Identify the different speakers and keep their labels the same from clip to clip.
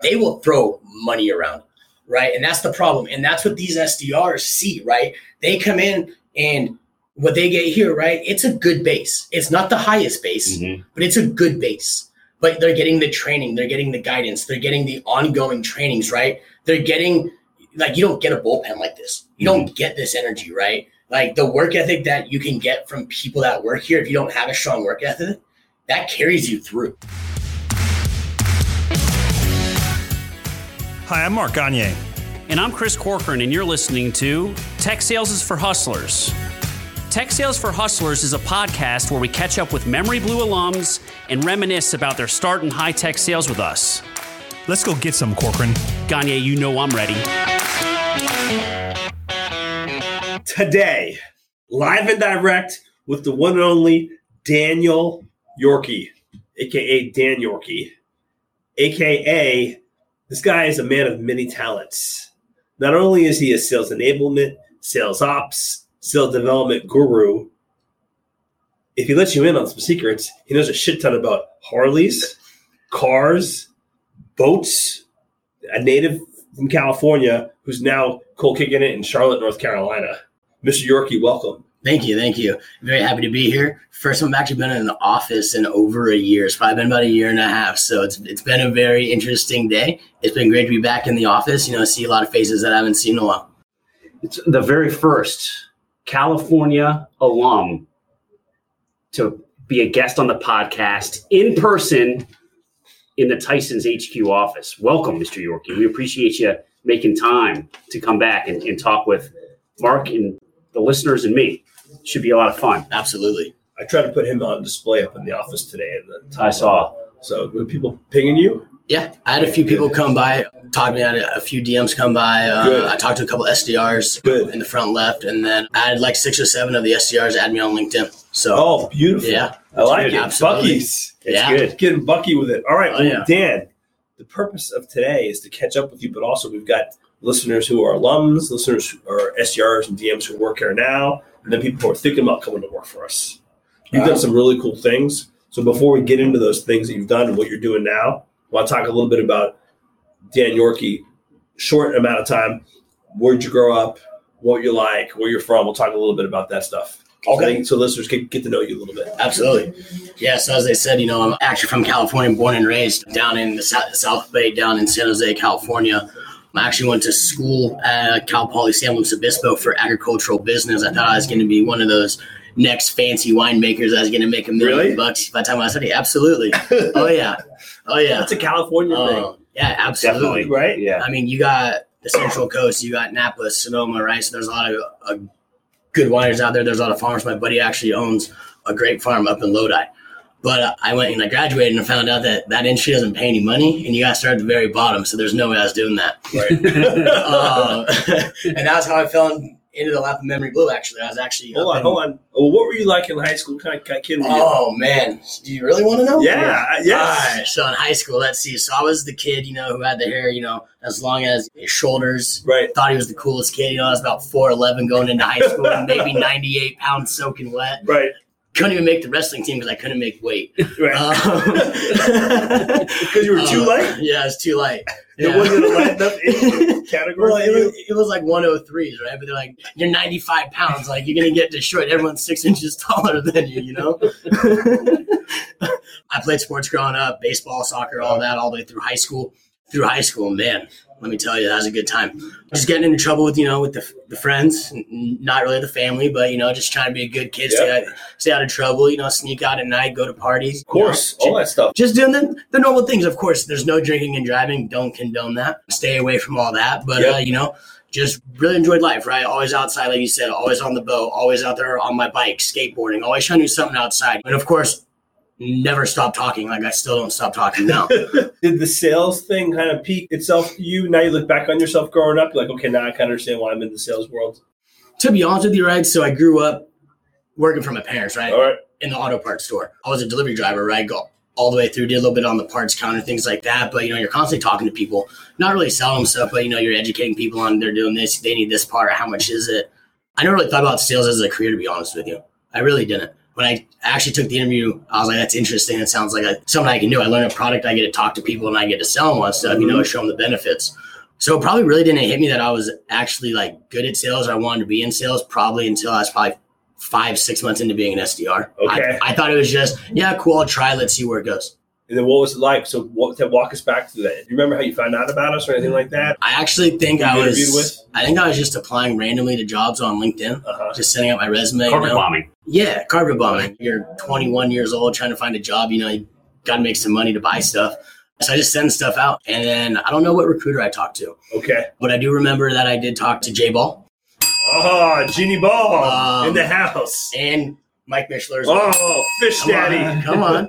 Speaker 1: they will throw money around, right? And that's the problem. And that's what these SDRs see, right? They come in and what they get here, right? It's a good base. It's not the highest base, but it's a good base. But they're getting the training, they're getting the guidance, they're getting the ongoing trainings, right? They're getting, like, you don't get a bullpen like this. You don't get this energy, right? Like the work ethic that you can get from people that work here, if you don't have a strong work ethic, that carries you through.
Speaker 2: Hi, I'm Mark Gagne.
Speaker 3: And I'm Chris Corcoran, and you're listening to Tech Sales is for Hustlers. Tech Sales for Hustlers is a podcast where we catch up with Memory Blue alums and reminisce about their start in high-tech sales with us.
Speaker 2: Let's go get some, Corcoran.
Speaker 3: Gagne, you know I'm ready.
Speaker 4: Today, live and direct with the one and only Daniel Yorkie, a.k.a. Dan Yorkie, a.k.a. this guy is a man of many talents. Not only is he a sales enablement, sales ops, sales development guru, if he lets you in on some secrets, he knows a shit ton about Harleys, cars, boats, a native from California who's now cold kicking it in Charlotte, North Carolina. Mr. Yorkie, welcome.
Speaker 1: Thank you. Thank you. Very happy to be here. First time I've actually been in the office in over a year. It's probably been about a year and a half. So it's been a very interesting day. It's been great to be back in the office, see a lot of faces that I haven't seen in a while.
Speaker 3: It's the very first California alum to be a guest on the podcast in person in the Tyson's HQ office. Welcome, Mr. Yorkie. We appreciate you making time to come back and talk with Mark and the listeners and me. Should be a lot of fun.
Speaker 1: Absolutely.
Speaker 4: I tried to put him on display up in the office today.
Speaker 3: I saw.
Speaker 4: So were people pinging you?
Speaker 1: Yeah, I had a few people come by, talk to me. I had a few DMs come by. I talked to a couple SDRs in the front left, and then I had like 6 or 7 of the SDRs add me on LinkedIn. So,
Speaker 4: beautiful.
Speaker 1: Yeah,
Speaker 4: I like it.
Speaker 1: Absolutely.
Speaker 4: Bucky's. It's good. Getting Bucky with it. All right, Dan, the purpose of today is to catch up with you, but also we've got listeners who are alums, listeners who are SDRs and DMs who work here now, and then people who are thinking about coming to work for us. You've done some really cool things. So before we get into those things that you've done and what you're doing now, I want to talk a little bit about Dan Yorkie. Short amount of time. Where'd you grow up? What you like? Where you're from? We'll talk a little bit about that stuff.
Speaker 1: Okay.
Speaker 4: So listeners can get to know you a little bit.
Speaker 1: Absolutely. Yeah, so as I said, I'm actually from California, born and raised down in the South Bay, down in San Jose, California. I actually went to school at Cal Poly San Luis Obispo for agricultural business. I thought I was going to be one of those next fancy winemakers. I was going to make $1 million bucks by the time I studied. Absolutely. Oh, yeah. That's
Speaker 4: a California thing.
Speaker 1: Yeah, absolutely.
Speaker 4: Definitely, right?
Speaker 1: Yeah. I mean, you got the Central Coast, you got Napa, Sonoma, right? So there's a lot of good wineries out there. There's a lot of farms. My buddy actually owns a grape farm up in Lodi. But I went and I graduated and found out that industry doesn't pay any money, and you got to start at the very bottom. So there's no way I was doing that.
Speaker 4: Right.
Speaker 1: And that's how I fell into the lap of Memory Blue, actually. I was actually
Speaker 4: Hold on. Well, what were you like in high school? What kind of kid were you?
Speaker 1: Oh, man. Do you really want to know?
Speaker 4: Yeah. Yes.
Speaker 1: All right. So in high school, let's see. So I was the kid, who had the hair, as long as his shoulders.
Speaker 4: Right.
Speaker 1: Thought he was the coolest kid. I was about 4'11" going into high school, and maybe 98 pounds soaking wet.
Speaker 4: Right.
Speaker 1: Couldn't even make the wrestling team because I couldn't make weight.
Speaker 4: Right. Because you were too light?
Speaker 1: Yeah, I was too light.
Speaker 4: It wasn't a light enough category.
Speaker 1: Well, it was like 103s, right? But they're like, you're 95 pounds. Like, you're going to get destroyed. Everyone's 6 inches taller than you, I played sports growing up, baseball, soccer, all that, all the way through high school. Man, let me tell you, that was a good time. Just getting into trouble with, with the friends, not really the family, but, just trying to be a good kid, stay out of trouble, sneak out at night, go to parties.
Speaker 4: Of course, all that stuff.
Speaker 1: Just doing the normal things. Of course, there's no drinking and driving. Don't condone that. Stay away from all that. But, just really enjoyed life, right? Always outside, like you said, always on the boat, always out there on my bike, skateboarding, always trying to do something outside. And, of course, never stop talking. Like, I still don't stop talking now.
Speaker 4: Did the sales thing kind of peak itself to you? Now you look back on yourself growing up, you're like, okay, now I kind of understand why I'm in the sales world.
Speaker 1: To be honest with you, right? So I grew up working for my parents, right?
Speaker 4: All right.
Speaker 1: In the auto parts store. I was a delivery driver, right? Go all the way through, did a little bit on the parts counter, things like that. But, you're constantly talking to people, not really selling them stuff, but, you're educating people on they're doing this, they need this part, how much is it? I never really thought about sales as a career, to be honest with you. I really didn't. when I actually took the interview, I was like, that's interesting. It sounds like something I can do. I learn a product, I get to talk to people, and I get to sell them on stuff, show them the benefits. So it probably really didn't hit me that I was actually like good at sales. I wanted to be in sales probably until I was probably 5-6 months into being an SDR.
Speaker 4: Okay.
Speaker 1: I thought it was just, cool, I'll try, let's see where it goes.
Speaker 4: And then what was it like? So walk us back to that. Do you remember how you found out about us or anything like that?
Speaker 1: I actually think I was just applying randomly to jobs on LinkedIn, just sending out my resume.
Speaker 3: Carpet bombing.
Speaker 1: Yeah, carpet bombing. You're 21 years old trying to find a job, you got to make some money to buy stuff. So I just send stuff out. And then I don't know what recruiter I talked to.
Speaker 4: Okay.
Speaker 1: But I do remember that I did talk to Jay Ball.
Speaker 4: Oh, Genie Ball in the house.
Speaker 1: And Mike Mishler.
Speaker 4: Oh, Fish Daddy.
Speaker 1: Come on.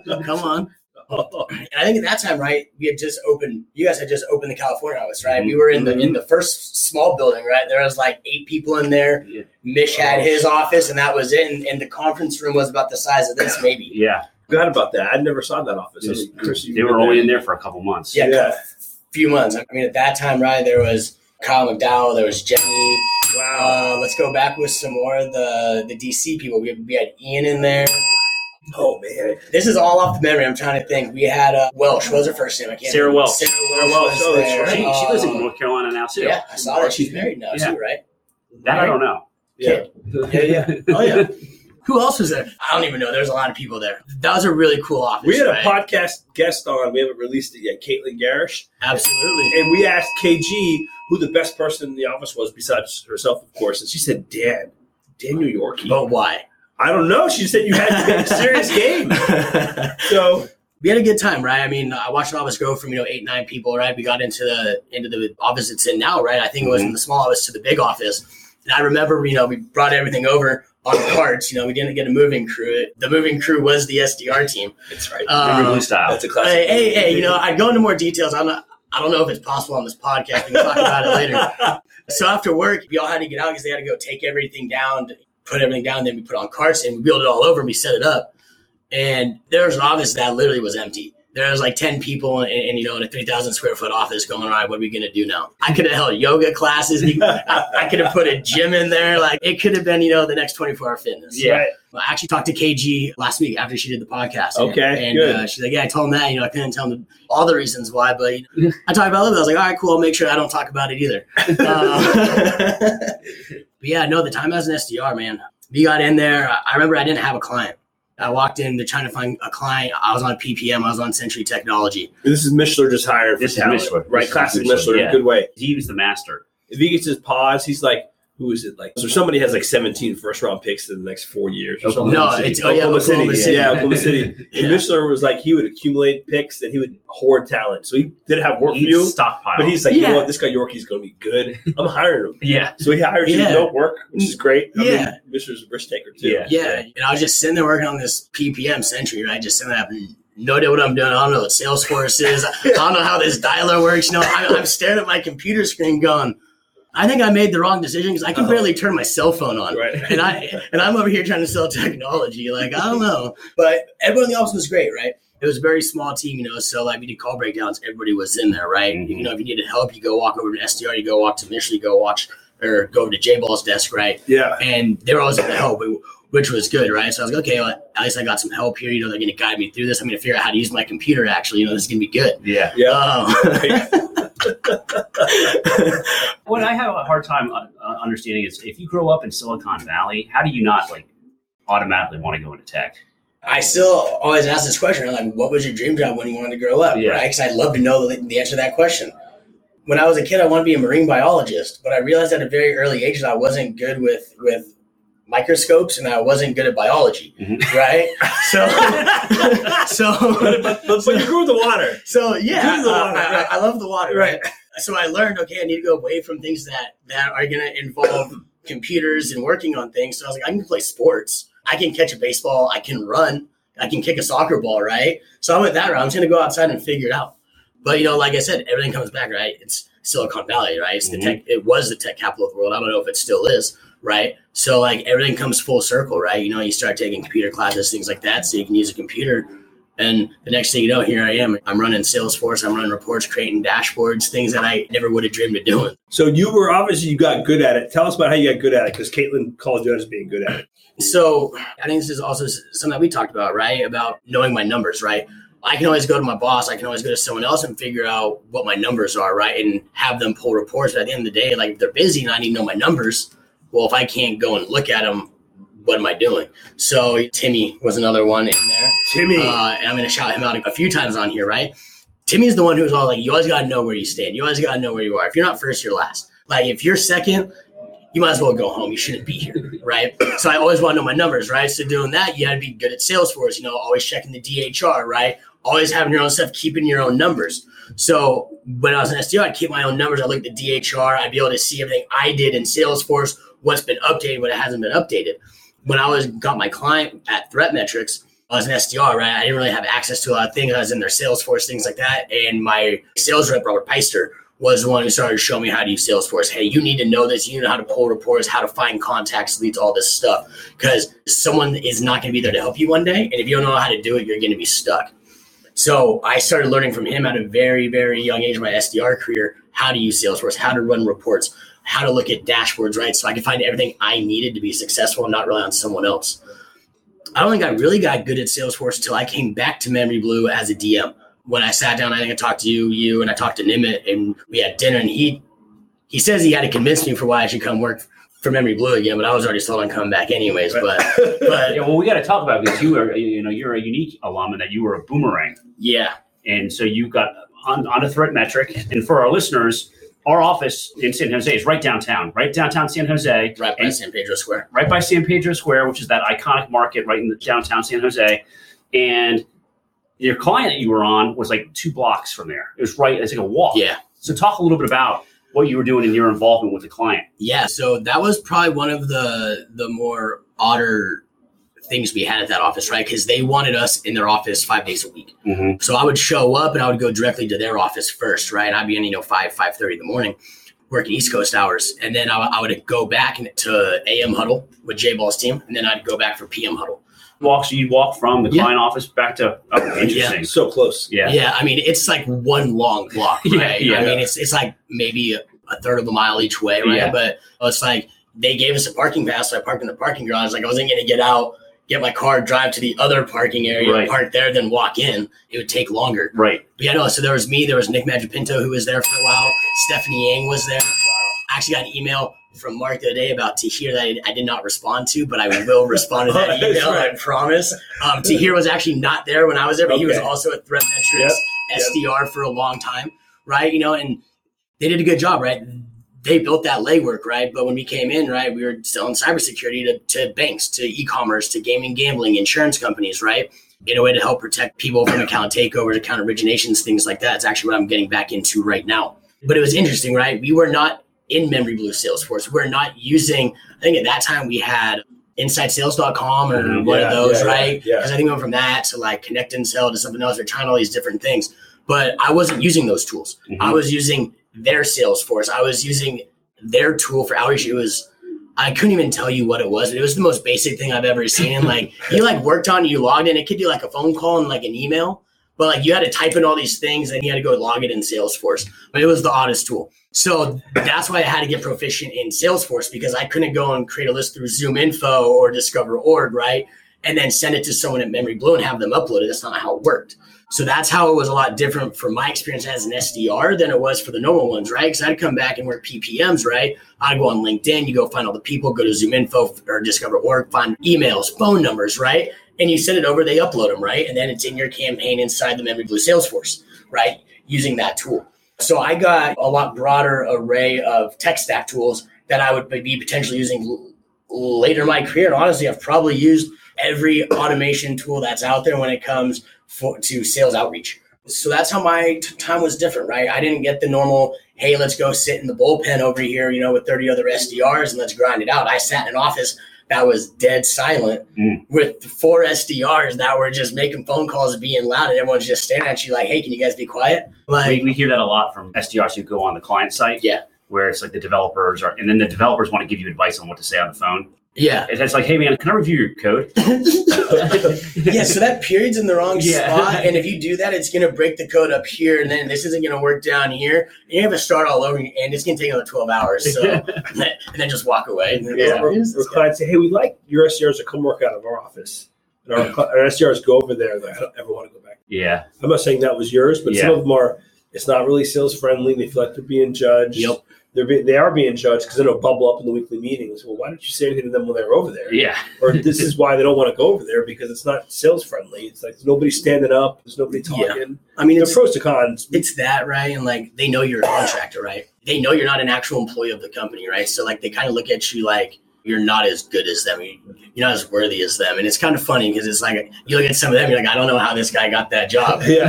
Speaker 1: And I think at that time, right, you guys had just opened the California office, right? We were in the first small building, right? There was like 8 people in there. Yeah. Mish had his office, and that was it. And the conference room was about the size of this, maybe.
Speaker 3: Yeah.
Speaker 4: Forgot about that. I never saw that office.
Speaker 3: They were only in there for a couple months.
Speaker 1: Yeah. A few months. I mean, at that time, right, there was Kyle McDowell, there was Jenny. Wow. Let's go back with some more of the DC people. We had Ian in there. Oh, man. This is all off the memory. I'm trying to think. We had Welsh. What was her first name? I can't
Speaker 3: Sarah
Speaker 1: remember.
Speaker 3: Welsh.
Speaker 1: Sarah Welsh was there.
Speaker 3: She lives in North Carolina now, too.
Speaker 1: Yeah, I saw that. She's married now, too, right?
Speaker 3: That I don't know.
Speaker 4: Yeah.
Speaker 1: Oh, yeah. Who else was there? I don't even know. There's a lot of people there. That was a really cool office.
Speaker 4: We had a podcast guest on. We haven't released it yet. Caitlin Garish.
Speaker 1: Absolutely.
Speaker 4: And we asked KG who the best person in the office was besides herself, of course. And she said, Daniel Yorkie.
Speaker 1: But why?
Speaker 4: I don't know. She said you had to make a serious game. So
Speaker 1: we had a good time, right? I mean, I watched the office go from 8-9 people, right? We got into the office it's in now, right? I think it was from the small office to the big office. And I remember, we brought everything over on carts. We didn't get a moving crew. The moving crew was the SDR team.
Speaker 4: That's right.
Speaker 3: Blue style.
Speaker 4: That's a classic.
Speaker 1: Hey, I'd go into more details. I don't know if it's possible on this podcast. We can talk about it later. So after work, we all had to get out because they had to go take everything down, put everything down. Then we put on carts and we built it all over and we set it up. And there was an office that literally was empty. There was like 10 people in a 3,000 square foot office going, all right, what are we going to do now? I could have held yoga classes. I could have put a gym in there. Like it could have been, the next 24-hour fitness.
Speaker 4: Yeah. Right.
Speaker 1: I actually talked to KG last week after she did the podcast.
Speaker 4: Okay.
Speaker 1: And she's like, I told him that, I couldn't tell him all the reasons why, but I talked about it. I was like, all right, cool. I'll make sure I don't talk about it either. But yeah, no, the time as an SDR, man, we got in there. I remember I didn't have a client. I walked in, they're trying to find a client. I was on PPM. I was on Century Technology.
Speaker 4: This is Mishler just hired for talent.
Speaker 3: Mishler.
Speaker 4: Right, classic Mishler in a good way.
Speaker 3: He was the master.
Speaker 4: If he gets his pause, he's like, who is it? Like, so somebody has like 17 first-round picks in the next 4 years or something.
Speaker 1: No, it's Oklahoma City.
Speaker 4: Yeah, Oklahoma City. And Mishler was like, he would accumulate picks and he would hoard talent. So he did have work for you.
Speaker 3: Stockpile.
Speaker 4: But he's like, you know what? This guy Yorkie's going to be good. I'm hiring him.
Speaker 3: Yeah.
Speaker 4: So he hires you to don't work, which is great. I mean, Mishler's a risk taker too.
Speaker 1: Yeah. And I was just sitting there working on this PPM Century, right? Just sitting there having no idea what I'm doing. I don't know what Salesforce is. I don't know how this dialer works. I'm staring at my computer screen going, I think I made the wrong decision because I can barely turn my cell phone on.
Speaker 4: Right.
Speaker 1: And I'm over here trying to sell technology. Like, I don't know. But everyone in the office was great, right? It was a very small team, so like we did call breakdowns. Everybody was in there, right? If you needed help, you go walk over to SDR, you go walk to Michigan, you go go over to J-Ball's desk, right?
Speaker 4: Yeah.
Speaker 1: And they were always going to help, which was good, right? So I was like, okay, well, at least I got some help here. They're going to guide me through this. I'm going to figure out how to use my computer, actually. This is going to be good.
Speaker 3: Yeah. What I have a hard time understanding is if you grow up in Silicon Valley, how do you not automatically want to go into tech?
Speaker 1: I still always ask this question. I'm like, what was your dream job when you wanted to grow up?
Speaker 3: Yeah.
Speaker 1: Right? Because I'd love to know the answer to that question. When I was a kid, I wanted to be a marine biologist, but I realized at a very early age that I wasn't good with microscopes and I wasn't good at biology, right?
Speaker 4: But you grew the water.
Speaker 1: So yeah,
Speaker 4: right.
Speaker 1: I love the water,
Speaker 4: right?
Speaker 1: So I learned, okay, I need to go away from things that are going to involve computers and working on things. So I was like, I can play sports. I can catch a baseball. I can run. I can kick a soccer ball, right? So I went that route. I'm just going to go outside and figure it out. But, like I said, everything comes back, right? It's Silicon Valley, right? It's the tech. It was the tech capital of the world. I don't know if it still is, right? So, everything comes full circle, right? You start taking computer classes, things like that, so you can use a computer And the next thing you know, here I am. I'm running Salesforce. I'm running reports, creating dashboards, things that I never would have dreamed of doing.
Speaker 4: So you got good at it. Tell us about how you got good at it, because Caitlin called you out as being good at it.
Speaker 1: So I think this is also something that we talked about, right? About knowing my numbers, right? I can always go to my boss. I can always go to someone else and figure out what my numbers are, right? And have them pull reports. But at the end of the day, like if they're busy and I need to know my numbers, well, if I can't go and look at them, what am I doing? So Timmy was another one in there.
Speaker 4: Timmy.
Speaker 1: And I'm going to shout him out a few times on here, right? Timmy's the one who's all like, you always got to know where you stand. You always got to know where you are. If you're not first, you're last. Like if you're second, you might as well go home. You shouldn't be here, right? So I always want to know my numbers, right? So doing that, you got to be good at Salesforce, always checking the DHR, right? Always having your own stuff, keeping your own numbers. So when I was an SDR, I'd keep my own numbers. I looked at DHR. I'd be able to see everything I did in Salesforce, what's been updated, what hasn't been updated. When I got my client at Threat Metrics, I was an SDR, right? I didn't really have access to a lot of things. I was in their Salesforce, things like that. And my sales rep, Robert Peister, was the one who started to show me how to use Salesforce. Hey, you need to know this. You know how to pull reports, how to find contacts, leads, all this stuff. Because someone is not going to be there to help you one day. And if you don't know how to do it, you're going to be stuck. So I started learning from him at a very, very young age of my SDR career, how to use Salesforce, how to run reports, how to look at dashboards, right? So I could find everything I needed to be successful and not rely on someone else. I don't think I really got good at Salesforce until I came back to Memory Blue as a DM. When I sat down, I think I talked to you, and I talked to Nimit, and we had dinner, and he says he had to convince me for why I should come work for Memory Blue again, but I was already sold on coming back anyways. But
Speaker 3: yeah, well, we got to talk about it because you're a unique alum in that you were a Boomerang.
Speaker 1: Yeah.
Speaker 3: And so you got on a Threat Metric. And for our listeners, our office in San Jose is right downtown San Jose.
Speaker 1: Right by San Pedro Square.
Speaker 3: Right by San Pedro Square, which is that iconic market right in the downtown San Jose. And your client that you were on was like 2 blocks from there. It's like a walk.
Speaker 1: Yeah.
Speaker 3: So talk a little bit about what you were doing in your involvement with the client.
Speaker 1: Yeah. So that was probably one of the more odder things we had at that office, right? Because they wanted us in their office 5 days a week. Mm-hmm. So I would show up and I would go directly to their office first, right? I'd be in, 5:30 in the morning, working East Coast hours. And then I would go back to AM huddle with J-Ball's team. And then I'd go back for PM huddle.
Speaker 3: So you'd walk from the client office back to interesting.
Speaker 4: Yeah, so close.
Speaker 3: Yeah.
Speaker 1: Yeah. I mean, it's like one long block, right?
Speaker 3: Yeah.
Speaker 1: I mean, it's like maybe a third of a mile each way, right?
Speaker 3: Yeah.
Speaker 1: But it's like they gave us a parking pass. So I parked in the parking garage. Like I wasn't going to get out, get my car, drive to the other parking area, park there, then walk in. It would take longer.
Speaker 3: Right.
Speaker 1: But yeah, no, so there was me. There was Nick Magipinto, who was there for a while. Stephanie Yang was there. I actually got an email from Mark the other day about Tahir that I did not respond to, but I will respond to that email, right. I promise. Tahir was actually not there when I was there, but he was also at Threat Metrics SDR for a long time, right? And they did a good job, right? They built that legwork, right? But when we came in, right, we were selling cybersecurity to banks, to e-commerce, to gaming, gambling, insurance companies, right? In a way to help protect people from account takeovers, account originations, things like that. It's actually what I'm getting back into right now. But it was interesting, right? We were not in Memory Blue Salesforce. We're not using, I think at that time we had InsideSales.com or one of those, right? Because I think we went from that to like Connect and Sell to something else. We're trying all these different things. But I wasn't using those tools. Mm-hmm. I was using their Salesforce. I was using their tool for outreach. I couldn't even tell you what it was. It was the most basic thing I've ever seen. Like you worked on, you logged in. It could do like a phone call and like an email. But like you had to type in all these things and you had to go log it in Salesforce. But it was the oddest tool. So that's why I had to get proficient in Salesforce, because I couldn't go and create a list through ZoomInfo or Discover.org, right? And then send it to someone at Memory Blue and have them upload it. That's not how it worked. So that's how it was a lot different for my experience as an SDR than it was for the normal ones, right? Because I'd come back and work PPMs, right? I'd go on LinkedIn, you go find all the people, go to ZoomInfo or Discover.org, find emails, phone numbers, right? And you send it over, they upload them, right? And then it's in your campaign inside the Memory Blue Salesforce, right? Using that tool. So I got a lot broader array of tech stack tools that I would be potentially using later in my career. And honestly, I've probably used every automation tool that's out there when it comes to sales outreach. So that's how my time was different, right? I didn't get the normal, hey, let's go sit in the bullpen over here, with 30 other SDRs and let's grind it out. I sat in an office that was dead silent with 4 SDRs that were just making phone calls, being loud, and everyone's just staring at you like, hey, can you guys be quiet? Like,
Speaker 3: we hear that a lot from SDRs who go on the client site.
Speaker 1: Yeah.
Speaker 3: Where it's like the developers and then the developers want to give you advice on what to say on the phone.
Speaker 1: Yeah.
Speaker 3: It's like, hey, man, can I review your code?
Speaker 1: Yeah, so that period's in the wrong
Speaker 3: Yeah.
Speaker 1: spot, and if you do that, it's going to break the code up here, and then this isn't going to work down here. And you have to start all over, and it's going to take another 12 hours. So, and then just walk away. And then
Speaker 3: Yeah.
Speaker 1: go, "Who's
Speaker 4: Or
Speaker 1: this guy?"
Speaker 4: clients say, hey, we'd like your SDRs to come work out of our office. And our SDRs go over there. Like, I don't ever want to go back.
Speaker 3: Yeah.
Speaker 4: I'm not saying that was yours, but some of them are, it's not really sales friendly. They feel like they're being judged.
Speaker 1: Yep.
Speaker 4: They are being judged because then it'll bubble up in the weekly meetings. Well, why didn't you say anything to them when they were over there?
Speaker 3: Yeah.
Speaker 4: Or this is why they don't want to go over there because it's not sales friendly. It's like there's nobody standing up. There's nobody talking.
Speaker 1: I mean,
Speaker 4: There's pros to cons.
Speaker 1: it's that, right? And like they know you're a contractor, right? They know you're not an actual employee of the company, right? So like they kind of look at you like you're not as good as them. You're not as worthy as them. And it's kind of funny because it's like you look at some of them, you're like, I don't know how this guy got that job.
Speaker 4: Yeah.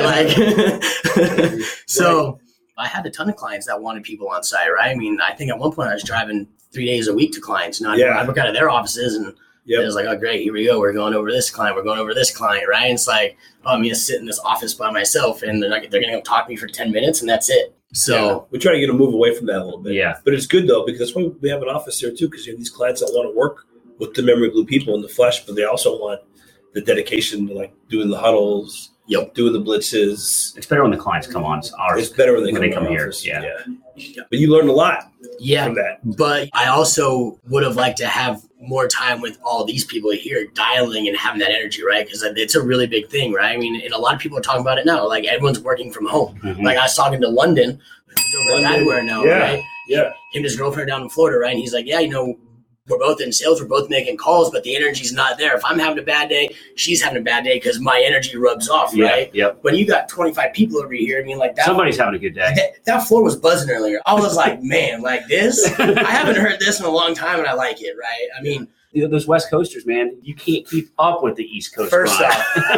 Speaker 1: Right? Like so I had a ton of clients that wanted people on site, right? I mean, I think at one point I was driving 3 days a week to clients. Now I work out of their offices and it was like, oh, great, here we go. We're going over this client. We're going over this client, right? And it's like, oh, I'm going to sit in this office by myself and they're going to talk to me for 10 minutes and that's it. So
Speaker 4: we try to get them to move away from that a little bit.
Speaker 3: Yeah.
Speaker 4: But it's good, though, because that's why we have an office there, too, because you have these clients that want to work with the Memory Blue people in the flesh, but they also want the dedication to, like, doing the huddles, doing the blitzes.
Speaker 3: It's better when the clients come on.
Speaker 4: It's better when they come
Speaker 3: here.
Speaker 4: office.
Speaker 3: Yeah.
Speaker 4: But you learned a lot
Speaker 1: yeah,
Speaker 4: from that.
Speaker 1: but I also would have liked to have more time with all these people here dialing and having that energy, right? Because it's a really big thing, right? I mean, and a lot of people are talking about it now. Like everyone's working from home.
Speaker 3: Mm-hmm.
Speaker 1: Like I was talking to London, who's over at Adware now, right?
Speaker 4: Yeah.
Speaker 1: Him and his girlfriend down in Florida, right? And he's like, yeah, we're both in sales, we're both making calls, but the energy's not there. If I'm having a bad day, she's having a bad day because my energy rubs off, right?
Speaker 3: Yep.
Speaker 1: When you got 25 people over here, I mean, like that.
Speaker 3: Somebody's having a good day.
Speaker 1: That floor was buzzing earlier. I was like, man, like this, I haven't heard this in a long time and I like it, right? I mean,
Speaker 3: those West Coasters, man, you can't keep up with the East Coast.
Speaker 1: First off,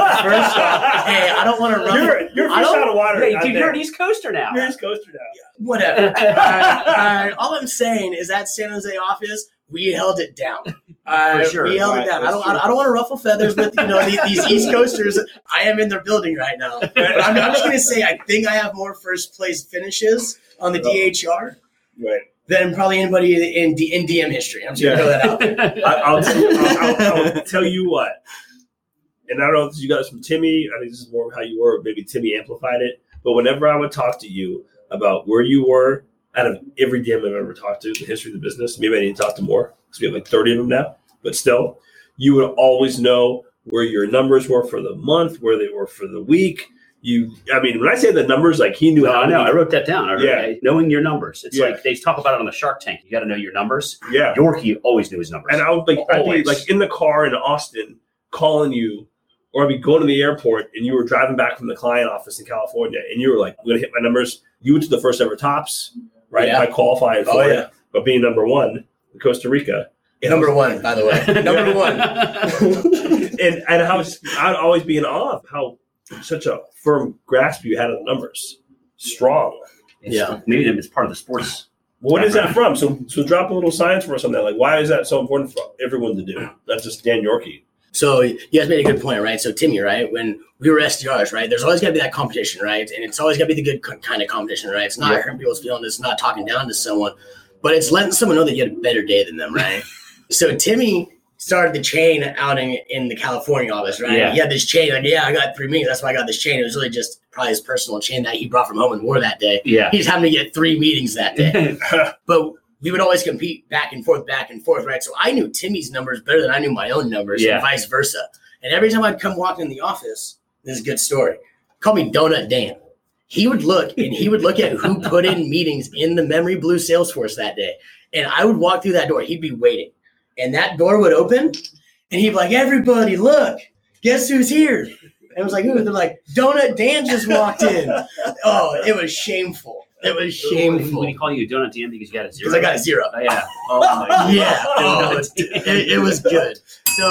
Speaker 1: hey, I don't want to run.
Speaker 4: You're fish out of water.
Speaker 3: Hey, dude, you're an East Coaster now.
Speaker 4: You're East Coaster now.
Speaker 1: Whatever. All I'm saying is that San Jose office, we held it down.
Speaker 3: For sure.
Speaker 1: We held it down. I don't want to ruffle feathers with these East Coasters. I am in their building right now. I'm just gonna say I think I have more first place finishes on the DHR than probably anybody in DM history. I'm just gonna throw that out there.
Speaker 4: I'll tell you what. And I don't know if you got this from Timmy. I think this is more how you were. Maybe Timmy amplified it. But whenever I would talk to you about where you were, out of every DM I've ever talked to in the history of the business, maybe I need to talk to more because we have like 30 of them now. But still, you would always know where your numbers were for the month, where they were for the week. I mean, when I say the numbers, like he knew how.
Speaker 3: I know. I wrote that down. Knowing your numbers. It's
Speaker 4: Yeah.
Speaker 3: like they talk about it on the Shark Tank. You got to know your numbers.
Speaker 4: Yeah.
Speaker 3: Yorkie always knew his numbers.
Speaker 4: And I would I'd be like in the car in Austin calling you, or I'd be going to the airport and you were driving back from the client office in California and you were like, I'm going to hit my numbers. You went to the first ever tops, right?
Speaker 1: Yeah.
Speaker 4: By qualifying for it, but being number one in Costa Rica.
Speaker 1: Number one, by the way. Number one.
Speaker 4: and I'd always be in awe of how such a firm grasp you had of the numbers. Strong.
Speaker 3: Maybe it's part of the sports.
Speaker 4: What is that from? So drop a little science for us on that. Like, why is that so important for everyone to do? Not just Dan Yorkie.
Speaker 1: So you guys made a good point, right? So Timmy, right? When we were SDRs, right? There's always got to be that competition, right? And it's always got to be the good kind of competition, right? It's not hurting people's feelings. It's not talking down to someone, but it's letting someone know that you had a better day than them, right? So Timmy started the chain out in the California office, right?
Speaker 3: Yeah.
Speaker 1: He had this chain, like, I got 3 meetings. That's why I got this chain. It was really just probably his personal chain that he brought from home and wore that day.
Speaker 3: Yeah.
Speaker 1: He's having to get 3 meetings that day. But we would always compete back and forth, right? So I knew Timmy's numbers better than I knew my own numbers and vice versa. And every time I'd come walking in the office, this is a good story. Call me Donut Dan. He would look at who put in meetings in the Memory Blue Salesforce that day. And I would walk through that door. He'd be waiting. And that door would open and he'd be like, everybody, look, guess who's here? And I was like, who? They're like, Donut Dan just walked in. Oh, it was shameful. It was shameful.
Speaker 3: When he call you a Donut Dan because you got a 0?
Speaker 1: Because I got a 0.
Speaker 3: Oh, yeah. Oh, my God.
Speaker 1: Yeah. Oh, it was good. So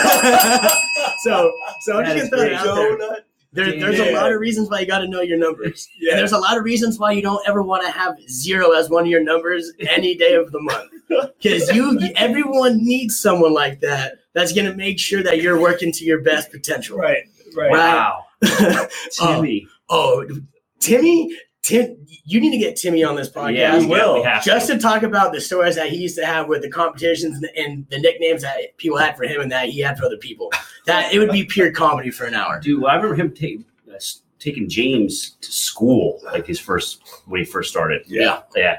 Speaker 1: I'm just going to throw it out there. There's a lot of reasons why you got to know your numbers. Yeah. And there's a lot of reasons why you don't ever want to have 0 as one of your numbers any day of the month. Because everyone needs someone like that that's going to make sure that you're working to your best potential.
Speaker 4: Right.
Speaker 3: Wow. Timmy.
Speaker 1: Timmy, Tim, you need to get Timmy on this podcast.
Speaker 3: Yeah, we have
Speaker 1: just to talk about the stories that he used to have with the competitions and the nicknames that people had for him and that he had for other people. That it would be pure comedy for an hour.
Speaker 3: Dude, I remember him taking James to school, like when he first started.
Speaker 1: Yeah.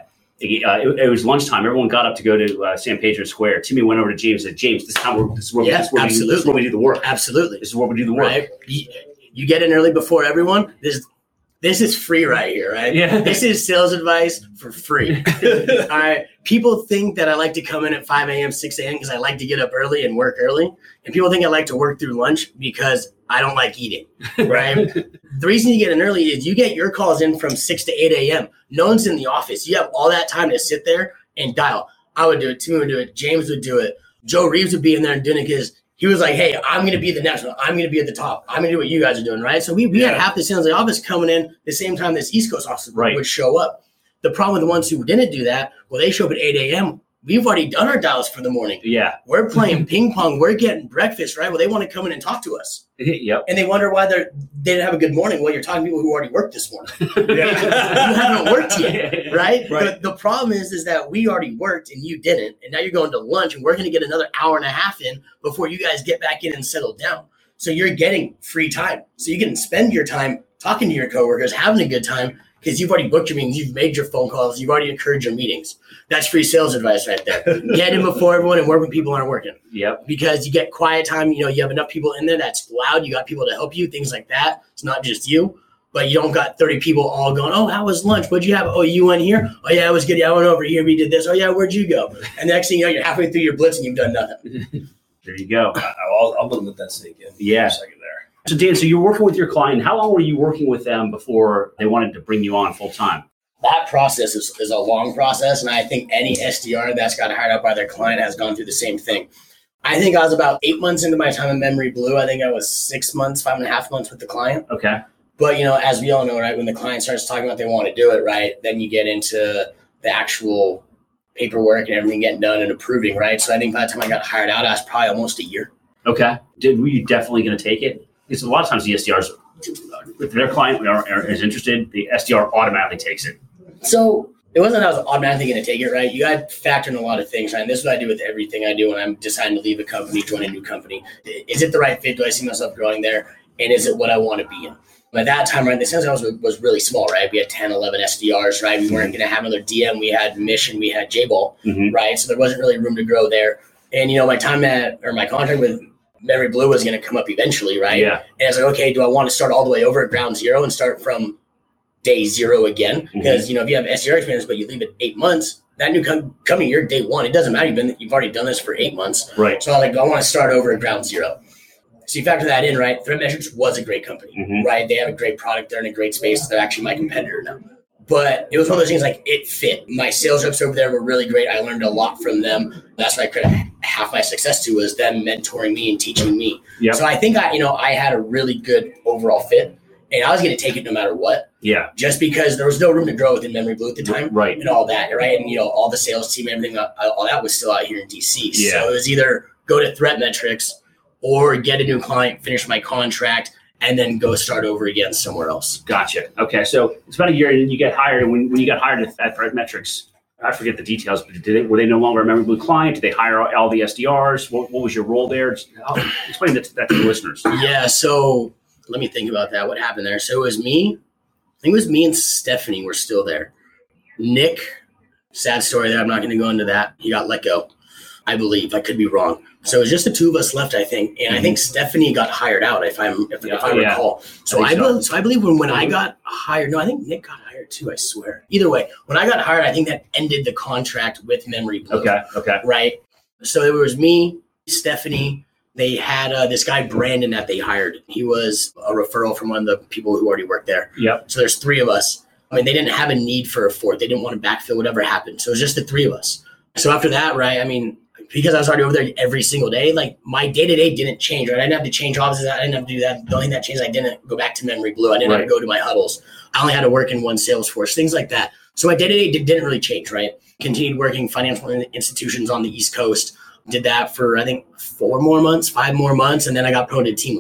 Speaker 3: It was lunchtime. Everyone got up to go to San Pedro Square. Timmy went over to James and said, James, this is where we do the work.
Speaker 1: Absolutely.
Speaker 3: This is where we do the work.
Speaker 1: Right? You get in early before everyone. This is free right here, right?
Speaker 3: Yeah.
Speaker 1: This is sales advice for free. All right. People think that I like to come in at 5 a.m., 6 a.m. because I like to get up early and work early. And people think I like to work through lunch because I don't like eating, right? The reason you get in early is you get your calls in from 6 to 8 a.m. No one's in the office. You have all that time to sit there and dial. I would do it. Timmy would do it. James would do it. Joe Reeves would be in there and doing it because he was like, hey, I'm going to be the next one. I'm going to be at the top. I'm going to do what you guys are doing, right? So we had half the sales office coming in the same time this East Coast office would show up. The problem with the ones who didn't do that, well, they show up at 8 a.m. We've already done our dials for the morning.
Speaker 3: Yeah.
Speaker 1: We're playing ping pong. We're getting breakfast, right? Well, they want to come in and talk to us.
Speaker 3: Yep.
Speaker 1: And they wonder why they didn't have a good morning. Well, you're talking to people who already worked this morning. You haven't worked yet, right? The problem is that we already worked and you didn't. And now you're going to lunch and we're going to get another hour and a half in before you guys get back in and settle down. So you're getting free time. So you can spend your time talking to your coworkers, having a good time, because you've already booked your meetings, you've made your phone calls, you've already encouraged your meetings. That's free sales advice right there. Get in before everyone and work when people aren't working.
Speaker 3: Yep. Because
Speaker 1: you get quiet time, you have enough people in there that's loud, you got people to help you, things like that. It's not just you, but you don't got 30 people all going, oh, how was lunch? What'd you have? Oh, you went here? Oh, yeah, it was good. Yeah, I went over here. We did this. Oh, yeah, where'd you go? And the next thing you know, you're halfway through your blitz and you've done nothing.
Speaker 3: There you go.
Speaker 4: I'm going to let that sink in.
Speaker 3: Yeah.
Speaker 4: For a second there.
Speaker 3: So, Dan, you're working with your client. How long were you working with them before they wanted to bring you on full time?
Speaker 1: That process is a long process, and I think any SDR that's got hired out by their client has gone through the same thing. I think I was about 8 months into my time in Memory Blue. I think I was 6 months, 5.5 months with the client.
Speaker 3: Okay.
Speaker 1: But, as we all know, right, when the client starts talking about they want to do it, right, then you get into the actual paperwork and everything getting done and approving, right? So I think by the time I got hired out, I was probably almost a year.
Speaker 3: Okay. Were you definitely going to take it? Because a lot of times the SDRs, if their client is interested, the SDR automatically takes it.
Speaker 1: So it wasn't that I was automatically going to take it, right? You got to factor in a lot of things, right? And this is what I do with everything I do when I'm deciding to leave a company, join a new company. Is it the right fit? Do I see myself growing there? And is it what I want to be in? At that time, right, the sales house was really small, right? We had 10, 11 SDRs, right? We weren't going to have another DM. We had Mission, we had J-Ball, right? So there wasn't really room to grow there. And, my my contract with Memory Blue was going to come up eventually, right?
Speaker 3: Yeah.
Speaker 1: And I was like, okay, do I want to start all the way over at ground zero and start from day zero again? Because, if you have SDR experience, but you leave it 8 months, that new coming year, day one, it doesn't matter. You've already done this for 8 months.
Speaker 3: Right.
Speaker 1: So I was like, I want to start over at ground zero. So you factor that in, right? ThreatMetrix was a great company, right? They have a great product. They're in a great space. They're actually my competitor now. But it was one of those things like it fit. My sales reps over there were really great. I learned a lot from them. That's what I credit half my success to was them mentoring me and teaching me.
Speaker 3: Yep.
Speaker 1: So I think I had a really good overall fit. And I was going to take it no matter what. Yeah. Just because there was no room to grow within Memory Blue at the time.
Speaker 3: Right.
Speaker 1: And all that, right? And, all the sales team, everything, all that was still out here in DC.
Speaker 3: Yeah.
Speaker 1: So it was either go to ThreatMetrix or get a new client, finish my contract, and then go start over again somewhere else.
Speaker 3: Gotcha. Okay. So it's about a year and you get hired. And when you got hired at ThreatMetrix, I forget the details, but were they no longer a Memory Blue client? Did they hire all the SDRs? What was your role there? Explain that to the listeners.
Speaker 1: Yeah. So let me think about that. What happened there? So it was me. I think it was me and Stephanie were still there. Nick, sad story there. I'm not going to go into that. He got let go, I believe. I could be wrong. So it was just the two of us left, I think. And I think Stephanie got hired out, if I recall. So I believe when I got hired, no, I think Nick got hired too, I swear. Either way, when I got hired, I think that ended the contract with Memory Blue.
Speaker 3: Okay.
Speaker 1: Right? So it was me, Stephanie. They had this guy, Brandon, that they hired. He was a referral from one of the people who already worked there.
Speaker 3: Yep.
Speaker 1: So there's three of us. I mean, they didn't have a need for a fourth. They didn't want to backfill whatever happened. So it was just the three of us. So after that, right, I mean, because I was already over there every single day, like my day-to-day didn't change, right? I didn't have to change offices. I didn't have to do that. The only thing that changed, I didn't go back to Memory Blue. I didn't have to go to my huddles. I only had to work in one Salesforce, things like that. So my day-to-day didn't really change, right? Continued working financial institutions on the East Coast. Did that for, I think, 5 more months. And then I got promoted to team lead.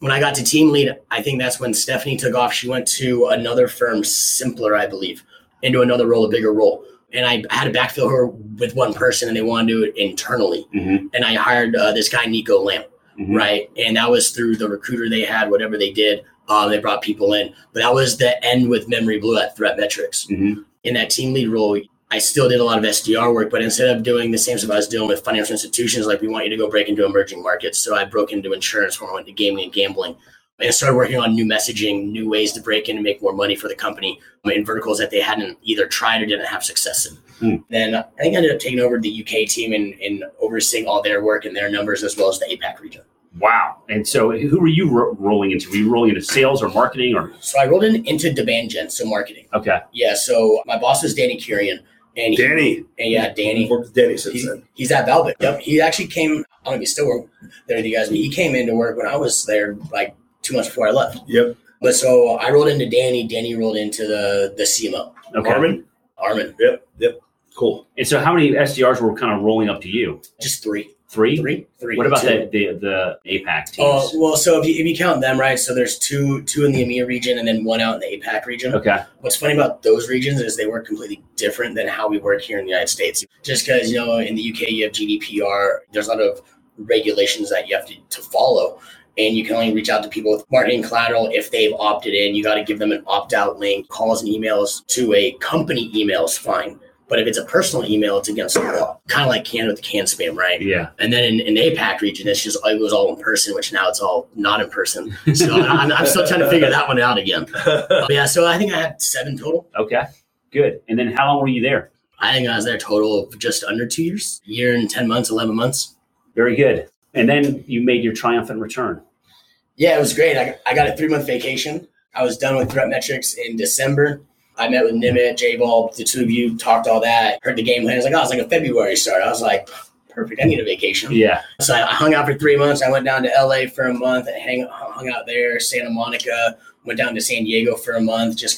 Speaker 1: when I got to team lead, I think that's when Stephanie took off. She went to another firm, Simpler, I believe, into another role, a bigger role. And I had to backfill her with one person, and they wanted to do it internally. And I hired this guy, Nico Lamb, right? And that was through the recruiter they had, whatever they did. They brought people in. But that was the end with Memory Blue at Threat Metrics. In that team lead role, I still did a lot of SDR work, but instead of doing the same stuff I was doing with financial institutions, like we want you to go break into emerging markets. So I broke into insurance when I went to gaming and gambling and started working on new messaging, new ways to break in and make more money for the company in verticals that they hadn't either tried or didn't have success in. Then I think I ended up taking over the UK team and overseeing all their work and their numbers as well as the APAC region.
Speaker 3: Wow. And so who were you rolling into? Were you rolling into sales or marketing? Or?
Speaker 1: So I rolled into demand gen, so marketing.
Speaker 3: Okay.
Speaker 1: Yeah, so my boss was Danny Kurian. And
Speaker 4: Danny.
Speaker 1: Danny.
Speaker 4: I've worked with Danny since then.
Speaker 1: He's at Velvet. Yep. He actually came, I don't know if he still works there with you guys, but he came into work when I was there like 2 months before I left.
Speaker 4: Yep.
Speaker 1: But so I rolled into Danny. Danny rolled into the CMO.
Speaker 3: Okay.
Speaker 1: Armin.
Speaker 4: Yep. Cool.
Speaker 3: And so how many SDRs were kind of rolling up to you?
Speaker 1: Just three.
Speaker 3: Three. What about the APAC teams?
Speaker 1: Well, so if you count them, right? So there's two in the EMEA region and then one out in the APAC region.
Speaker 3: Okay.
Speaker 1: What's funny about those regions is they work completely different than how we work here in the United States. Just because, in the UK you have GDPR, there's a lot of regulations that you have to follow. And you can only reach out to people with marketing collateral if they've opted in. You got to give them an opt-out link. Calls and emails to a company email is fine. But if it's a personal email, it's against the law. Kind of like Canada with the can spam, right?
Speaker 3: Yeah.
Speaker 1: And then in the APAC region, it was all in person, which now it's all not in person. So I'm still trying to figure that one out again. Yeah, so I think I had 7 total.
Speaker 3: Okay, good. And then how long were you there?
Speaker 1: I think I was there total of just under 2 years. A year and 10 months, 11 months.
Speaker 3: Very good. And then you made your triumphant return.
Speaker 1: Yeah, it was great. I got a 3-month vacation. I was done with Threat Metrics in December. I met with Nimit, J-Ball, the two of you, talked all that, heard the game plan. I was like, it's like a February start. I was like, perfect. I need a vacation.
Speaker 3: Yeah.
Speaker 1: So I hung out for 3 months. I went down to LA for a month and hung out there, Santa Monica, went down to San Diego for a month, just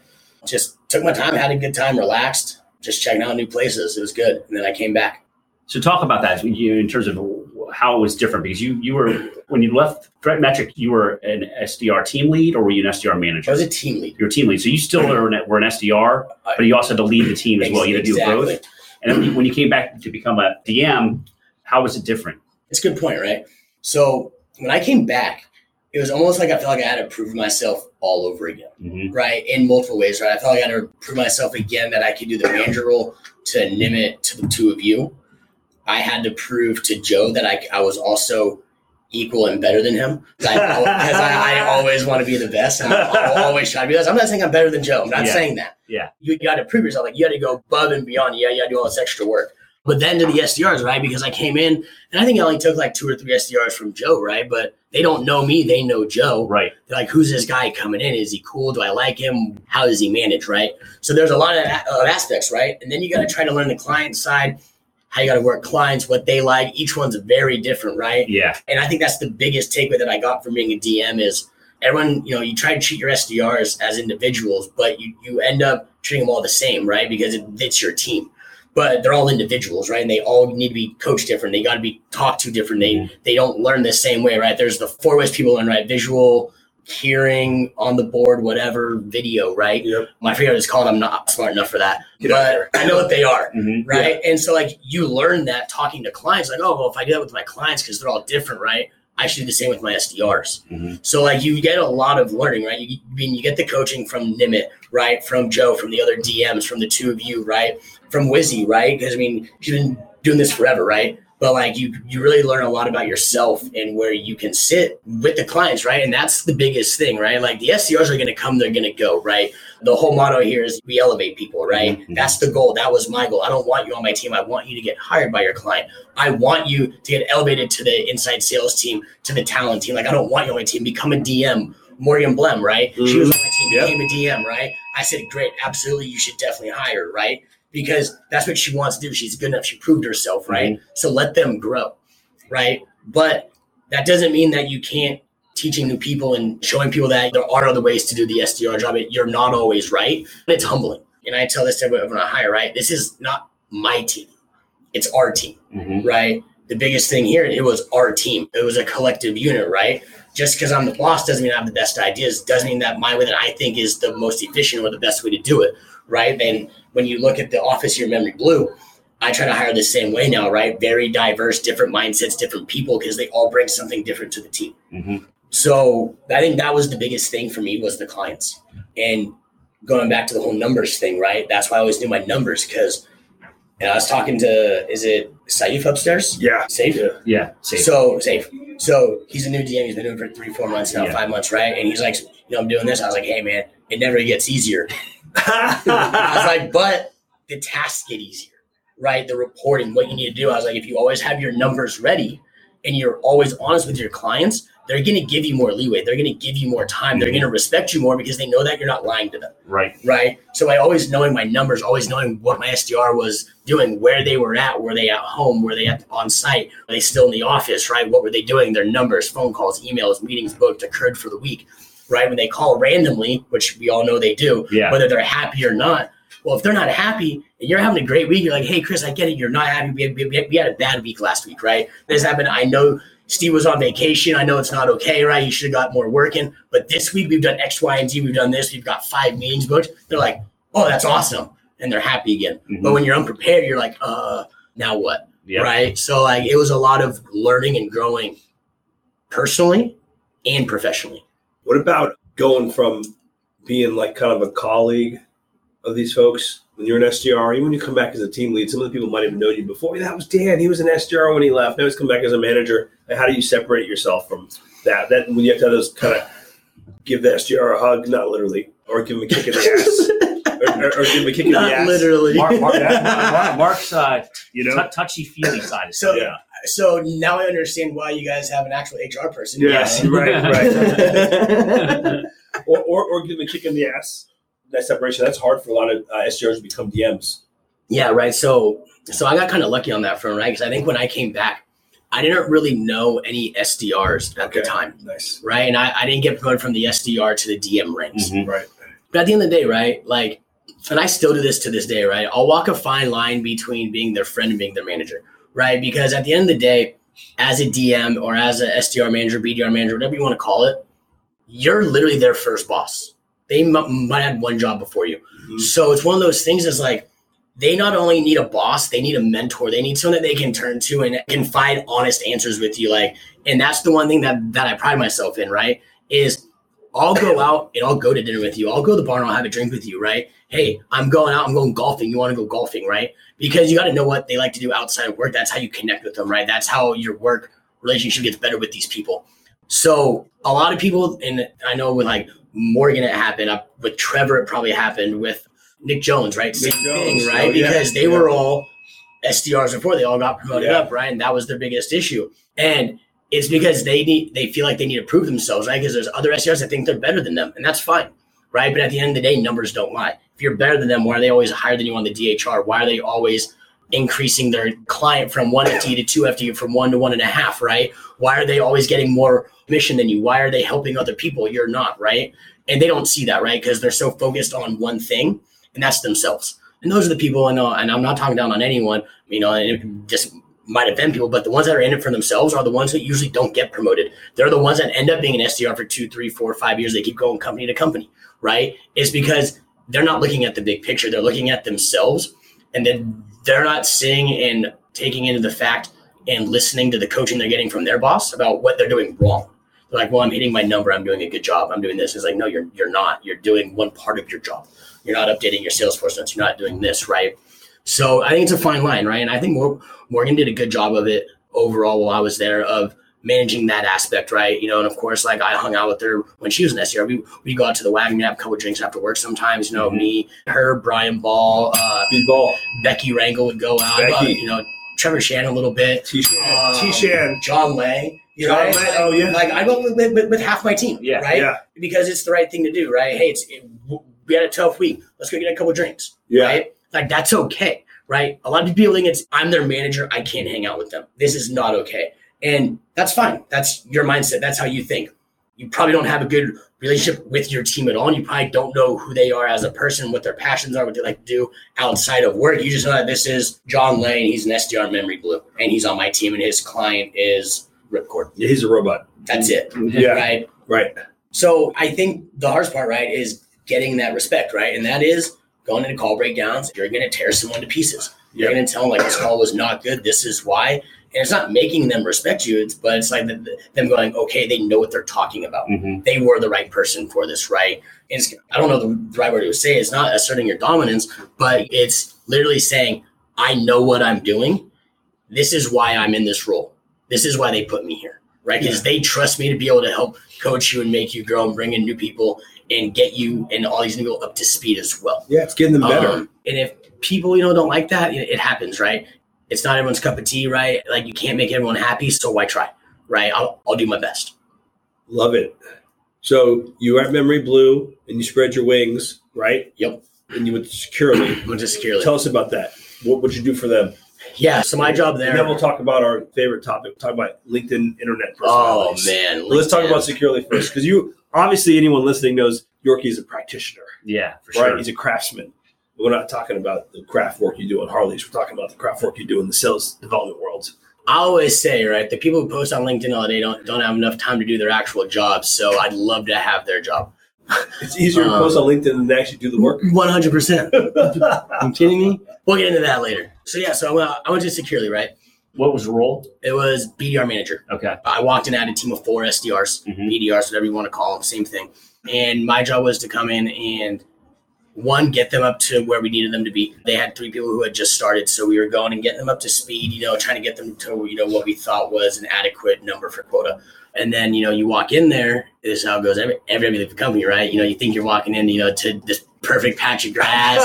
Speaker 1: took my time, had a good time, relaxed, just checking out new places. It was good. And then I came back.
Speaker 3: So talk about that in terms of how it was different, because you were, when you left Threat Metric, you were an SDR team lead, or were you an SDR manager?
Speaker 1: I was a team lead.
Speaker 3: You were a team lead. So you still were an SDR, but you also had to lead the team as well. You had to do both. And then when you came back to become a DM, how was it different?
Speaker 1: It's a good point, right? So when I came back, it was almost like I felt like I had to prove myself all over again, right? In multiple ways, right? I felt like I had to prove myself again that I could do the manager role, to Nimit, to the two of you. I had to prove to Joe that I was also equal and better than him, because I always want to be the best. And I'll always try to be the best. I'm not saying I'm better than Joe. I'm not saying that.
Speaker 3: Yeah.
Speaker 1: You got to prove yourself. Like, you got to go above and beyond. You got to do all this extra work. But then to the SDRs, right? Because I came in, and I think I only took like 2 or 3 SDRs from Joe, right? But they don't know me. They know Joe.
Speaker 3: Right.
Speaker 1: They're like, who's this guy coming in? Is he cool? Do I like him? How does he manage, right? So there's a lot of aspects, right? And then you got to try to learn the client side, how you got to work clients, what they like. Each one's very different, right?
Speaker 3: Yeah. And
Speaker 1: I think that's the biggest takeaway that I got from being a DM is everyone, you try to treat your SDRs as individuals, but you end up treating them all the same, right? Because it's your team. But they're all individuals, right? And they all need to be coached different. They got to be talked to different. They don't learn the same way, right? There's the 4 ways people learn, right? Visual, hearing, on the board, whatever, video, right? Yep. My favorite is called, I'm not smart enough for that. But I know what they are, right? Yeah. And so like you learn that talking to clients, like, oh, well, if I do that with my clients, because they're all different, right? I should do the same with my SDRs. So like you get a lot of learning, right? You get the coaching from Nimit, right? From Joe, from the other DMs, from the two of you, right? From Wizzy, right? Because she's been doing this forever, right? But like you really learn a lot about yourself and where you can sit with the clients, right? And that's the biggest thing, right? Like the SDRs are going to come, they're going to go, right? The whole motto here is we elevate people, right? That's the goal. That was my goal. I don't want you on my team. I want you to get hired by your client. I want you to get elevated to the inside sales team, to the talent team. Like I don't want you on my team. Become a DM. Morgan Blem, right? She was on my team, became a DM, right? I said, great, absolutely, you should definitely hire her, right? Because that's what she wants to do. She's good enough. She proved herself, right? So let them grow, right? But that doesn't mean that you can't teaching new people and showing people that there are other ways to do the SDR job. You're not always right. It's humbling. And I tell this to everyone I hire, right? This is not my team. It's our team, right? The biggest thing here, it was our team. It was a collective unit, right? just because I'm the boss doesn't mean I have the best ideas, doesn't mean that my way that I think is the most efficient or the best way to do it, right? And when you look at the office here, Memory Blue, I try to hire the same way now, right? Very diverse, different mindsets, different people, because they all bring something different to the team.
Speaker 3: Mm-hmm.
Speaker 1: So I think that was the biggest thing for me was the clients. And going back to the whole numbers thing, right? That's why I always do my numbers, because I was talking to, is it Saif upstairs?
Speaker 4: Yeah.
Speaker 1: Safe?
Speaker 3: Yeah. Safe.
Speaker 1: So Safe. So he's a new DM. He's been doing it for 3-4 months now, 5 months, right? And he's like, I'm doing this. I was like, hey, man, it never gets easier. I was like, but the tasks get easier, right? The reporting, what you need to do. I was like, if you always have your numbers ready and you're always honest with your clients, they're going to give you more leeway. They're going to give you more time. They're going to respect you more because they know that you're not lying to them.
Speaker 3: Right.
Speaker 1: Right. So by always knowing my numbers, always knowing what my SDR was doing, where they were at, were they at home, were they on site, were they still in the office, right? What were they doing? Their numbers, phone calls, emails, meetings booked, occurred for the week, right? When they call randomly, which we all know they do, whether they're happy or not. Well, if they're not happy and you're having a great week, you're like, hey, Chris, I get it. You're not happy. We had a bad week last week, right? This happened. I know Steve was on vacation. I know it's not okay, right? You should have got more work in. But this week we've done X, Y, and Z. We've done this. We've got 5 meetings booked. They're like, oh, that's awesome. And they're happy again. Mm-hmm. But when you're unprepared, you're like, now what? Yep. Right? So like it was a lot of learning and growing personally and professionally.
Speaker 4: What about going from being like kind of a colleague of these folks when you're an SDR, even when you come back as a team lead, some of the people might have known you before. That was Dan. He was an SDR when he left. Now he's come back as a manager. And how do you separate yourself from that? That when you have to have those kind of give the SDR a hug, not literally, or give him a kick in the ass, or give him a kick in the ass.
Speaker 1: Not literally.
Speaker 3: Mark's touchy-feely side.
Speaker 1: So now I understand why you guys have an actual HR person.
Speaker 4: Yes, right. or give him a kick in the ass. That separation, that's hard for a lot of SDRs to become DMs.
Speaker 1: Yeah, right. So I got kind of lucky on that front, right? Because I think when I came back, I didn't really know any SDRs at the time.
Speaker 4: Nice.
Speaker 1: Right. And I didn't get promoted from the SDR to the DM ranks.
Speaker 4: Mm-hmm. Right.
Speaker 1: But at the end of the day, right, like, and I still do this to this day, right? I'll walk a fine line between being their friend and being their manager, right? Because at the end of the day, as a DM or as a SDR manager, BDR manager, whatever you want to call it, you're literally their first boss. They might have one job before you. Mm-hmm. So it's one of those things that's like, they not only need a boss, they need a mentor. They need someone that they can turn to and can find honest answers with you. Like, and that's the one thing that I pride myself in, right? Is I'll go out and I'll go to dinner with you. I'll go to the bar and I'll have a drink with you, right? Hey, I'm going out, I'm going golfing. You want to go golfing, right? Because you got to know what they like to do outside of work. That's how you connect with them, right? That's how your work relationship gets better with these people. So a lot of people, and I know with like Morgan, it happened. With Trevor, it probably happened. With Nick Jones, right? Same thing, right? Because they were all SDRs before. They all got promoted up, right? And that was their biggest issue. And it's because they feel like they need to prove themselves, right? Because there's other SDRs that think they're better than them, and that's fine, right? But at the end of the day, numbers don't lie. If you're better than them, why are they always higher than you on the DHR? Why are they always increasing their client from 1 FTE to 2 FTE, from 1 to 1.5, right? Why are they always getting more commission than you? Why are they helping other people? You're not, right? And they don't see that, right? Because they're so focused on one thing, and that's themselves. And those are the people, and I'm not talking down on anyone, and it just might offend people, but the ones that are in it for themselves are the ones that usually don't get promoted. They're the ones that end up being an SDR for 2, 3, 4, 5 years. They keep going company to company, right? It's because they're not looking at the big picture. They're looking at themselves, and then they're not seeing and taking into the fact and listening to the coaching they're getting from their boss about what they're doing wrong. They're like, well, I'm hitting my number. I'm doing a good job. I'm doing this. It's like, no, you're not. You're doing one part of your job. You're not updating your Salesforce notes. You're not doing this, right? So I think it's a fine line, right? And I think Morgan did a good job of it overall while I was there, of managing that aspect, right? And of course, like I hung out with her when she was an SDR. We go out to the wagon, have a couple of drinks after work sometimes. Me, her, Brian Ball, Becky Rangel would go out. Trevor Shannon a little bit.
Speaker 4: T-Shan.
Speaker 1: John Lay.
Speaker 4: John Lay. Oh, yeah.
Speaker 1: Like I go with half my team, right? Yeah. Because it's the right thing to do, right? Hey, we had a tough week. Let's go get a couple of drinks, right? Like that's okay, right? A lot of people think I'm their manager. I can't hang out with them. This is not okay. And that's fine. That's your mindset. That's how you think. You probably don't have a good relationship with your team at all. And you probably don't know who they are as a person, what their passions are, what they like to do outside of work. You just know that this is John Lane. He's an SDR Memory Blue, and he's on my team, and his client is ripcord.
Speaker 4: Yeah, he's a robot.
Speaker 1: That's it.
Speaker 4: Yeah.
Speaker 1: Right.
Speaker 4: Right.
Speaker 1: So I think the hardest part, right, is getting that respect, right? And that is going into call breakdowns. You're going to tear someone to pieces. You're going to tell them, like, this call was not good. This is why. And it's not making them respect you, but it's like them going, okay, they know what they're talking about.
Speaker 3: Mm-hmm.
Speaker 1: They were the right person for this, right? And I don't know the right word to say. It's not asserting your dominance, but it's literally saying, I know what I'm doing. This is why I'm in this role. This is why they put me here, right? Because they trust me to be able to help coach you and make you grow and bring in new people and get you and all these new people up to speed as well.
Speaker 4: Yeah, it's getting them better.
Speaker 1: And if people, don't like that, it happens, right? It's not everyone's cup of tea, right? Like, you can't make everyone happy, so why try, right? I'll do my best.
Speaker 4: Love it. So you were at Memory Blue and you spread your wings, right?
Speaker 1: Yep.
Speaker 4: And you went to Securely.
Speaker 1: Went to Securely.
Speaker 4: Tell us about that. What would you do for them?
Speaker 1: Yeah, so my job there.
Speaker 4: And then we'll talk about our favorite topic. We'll talk about LinkedIn internet
Speaker 1: Oh,
Speaker 4: personalities.
Speaker 1: man.
Speaker 4: Let's talk
Speaker 1: LinkedIn.
Speaker 4: about Securely first, because obviously anyone listening knows Yorkie is a practitioner,
Speaker 3: Yeah, for
Speaker 4: right?
Speaker 3: sure.
Speaker 4: He's a craftsman. We're not talking about the craft work you do on Harleys. We're talking about the craft work you do in the sales development world.
Speaker 1: I always say, right, the people who post on LinkedIn all day don't have enough time to do their actual jobs, so I'd love to have their job.
Speaker 4: It's easier to post on LinkedIn than to actually do the work.
Speaker 1: 100%. I'm kidding me? We'll get into that later. So, yeah, I went to Securely, right?
Speaker 3: What was the role?
Speaker 1: It was BDR manager.
Speaker 3: Okay.
Speaker 1: I walked in, I had a team of 4 SDRs,
Speaker 3: Mhm.
Speaker 1: BDRs, whatever you want to call them, same thing. And my job was to come in and, one, get them up to where we needed them to be. They had 3 people who had just started, so we were going and getting them up to speed, trying to get them to, what we thought was an adequate number for quota. And then, you walk in there, this is how it goes every company, right? You think you're walking in, to this perfect patch of grass,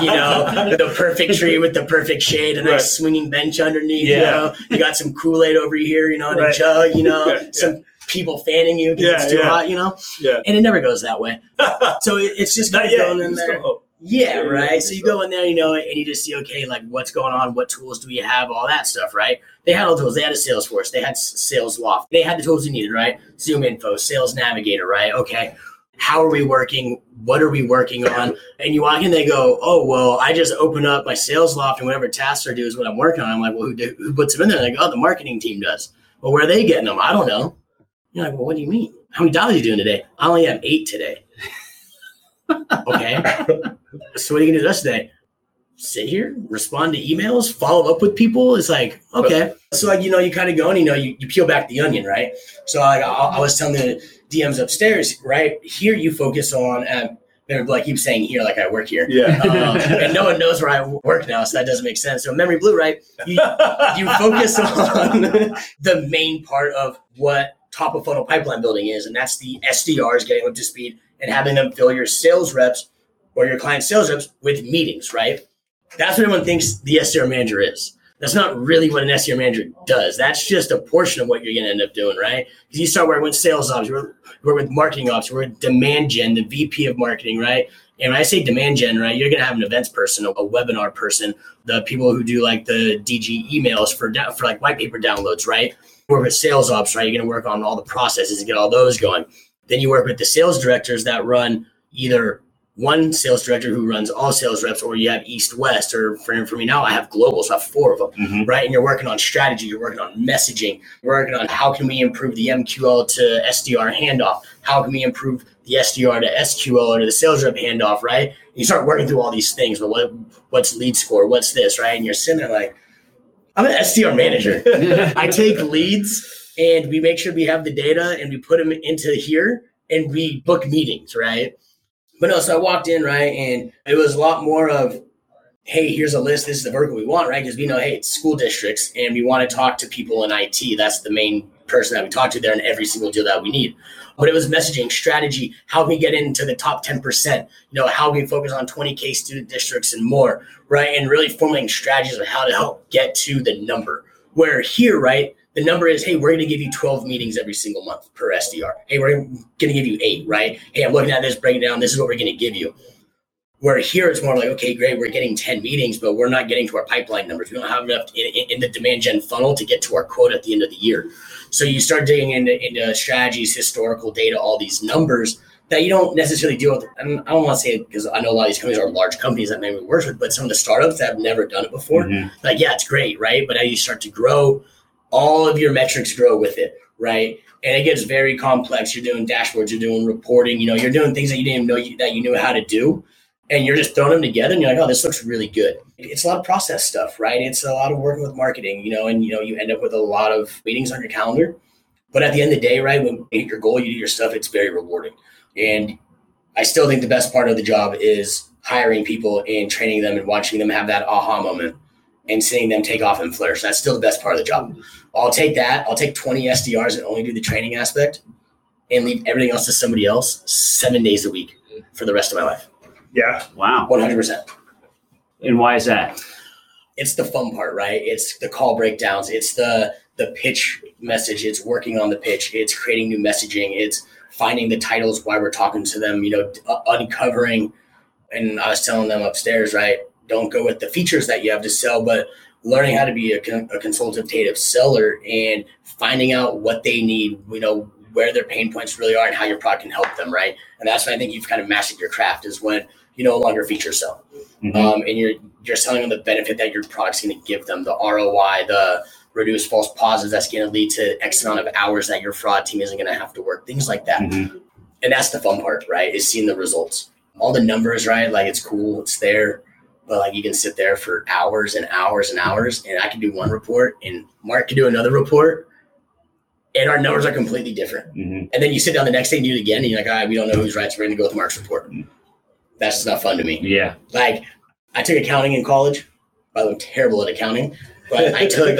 Speaker 1: the perfect tree with the perfect shade, a nice swinging bench underneath, you got some Kool-Aid over here, in a jug, some people fanning you because it's too hot,
Speaker 4: Yeah.
Speaker 1: and it never goes that way. So it's just kind of going in there. Yeah, right. So you go in there, and you just see, okay, like, what's going on? What tools do we have? All that stuff, right? They had all the tools. They had a Salesforce. They had Sales Loft. They had the tools you needed, right? Zoom Info, Sales Navigator, right? Okay, how are we working? What are we working on? And you walk in, they go, oh, well, I just open up my Sales Loft, and whatever tasks I do is what I'm working on. I'm like, well, who puts them in there? They go, oh, the marketing team does. Well, where are they getting them? I don't know. You're like, well, what do you mean? How many dials are you doing today? I only have 8 today. Okay. So what are you going to do the rest of the day? Sit here, respond to emails, follow up with people? It's like, okay. So, like, you kind of go and, you peel back the onion, right? So, like, I was telling the DMs upstairs, right? Here you focus on, like, keep saying here, like I work here.
Speaker 4: Yeah.
Speaker 1: And no one knows where I work now, so that doesn't make sense. So Memory Blue, right? You focus on the main part of what top of funnel pipeline building is, and that's the SDRs getting up to speed and having them fill your sales reps or your client sales reps with meetings, right? That's what everyone thinks the SDR manager is. That's not really what an SDR manager does. That's just a portion of what you're going to end up doing, right? Because you start working with sales ops, you work with marketing ops, you work with demand gen, the VP of marketing, right? And when I say demand gen, right, you're going to have an events person, a webinar person, the people who do like the DG emails for like white paper downloads, right? You work with sales ops, right? You're going to work on all the processes and get all those going. Then you work with the sales directors that run either one sales director who runs all sales reps, or you have East-West, or for me now, I have global, so I have 4 of them, right? And you're working on strategy, you're working on messaging, you're working on how can we improve the MQL to SDR handoff? How can we improve the SDR to SQL or to the sales rep handoff, right? And you start working through all these things, but what's lead score? What's this, right? And you're sitting there like, I'm an SDR manager. I take leads and we make sure we have the data and we put them into here and we book meetings, right? But no, so I walked in, right, and it was a lot more of, hey, here's a list. This is the vertical we want, right? Because we know, hey, it's school districts, and we want to talk to people in IT. That's the main person that we talk to there in every single deal that we need. But it was messaging, strategy, how we get into the top 10%, how we focus on 20K student districts and more, right? And really formulating strategies on how to help get to the number. Where here, right, the number is, hey, we're going to give you 12 meetings every single month per SDR. Hey, we're going to give you 8, right? Hey, I'm looking at this, breaking it down. This is what we're going to give you. Where here it's more like, okay, great, we're getting 10 meetings, but we're not getting to our pipeline numbers. We don't have enough in the demand gen funnel to get to our quota at the end of the year. So you start digging into strategies, historical data, all these numbers that you don't necessarily deal with. And I don't want to say it because I know a lot of these companies are large companies that maybe works with, but some of the startups that have never done it before, like, yeah, it's great, right? But as you start to grow all of your metrics grow with it, right? And it gets very complex. You're doing dashboards, you're doing reporting, you're doing things that you didn't even know that you knew how to do. And you're just throwing them together and you're like, oh, this looks really good. It's a lot of process stuff, right? It's a lot of working with marketing, and you end up with a lot of meetings on your calendar. But at the end of the day, right, when you hit your goal, you do your stuff, it's very rewarding. And I still think the best part of the job is hiring people and training them and watching them have that aha moment and seeing them take off and flourish. That's still the best part of the job. I'll take that. I'll take 20 SDRs and only do the training aspect and leave everything else to somebody else 7 days a week for the rest of my life.
Speaker 4: Yeah.
Speaker 3: Wow.
Speaker 1: 100%.
Speaker 3: And why is that?
Speaker 1: It's the fun part, right? It's the call breakdowns. It's the pitch message. It's working on the pitch. It's creating new messaging. It's finding the titles while we're talking to them, uncovering. And I was telling them upstairs, right? Don't go with the features that you have to sell, but learning how to be a consultative seller and finding out what they need, where their pain points really are and how your product can help them, right? And that's when I think you've kind of mastered your craft is when you no longer feature sell. Mm-hmm. And you're selling them the benefit that your product's going to give them, the ROI, the reduce false positives that's going to lead to X amount of hours that your fraud team isn't going to have to work, things like that. Mm-hmm. And that's the fun part, right? Is seeing the results. All the numbers, right? Like it's cool, it's there, but like you can sit there for hours and hours and hours, and I can do one report and Mark can do another report, and our numbers are completely different. Mm-hmm. And then you sit down the next day and do it again, and you're like, all right, we don't know who's right, so we're going to go with Mark's report. Mm-hmm. That's just not fun to me.
Speaker 3: Yeah.
Speaker 1: Like I took accounting in college. By the way, I'm terrible at accounting, but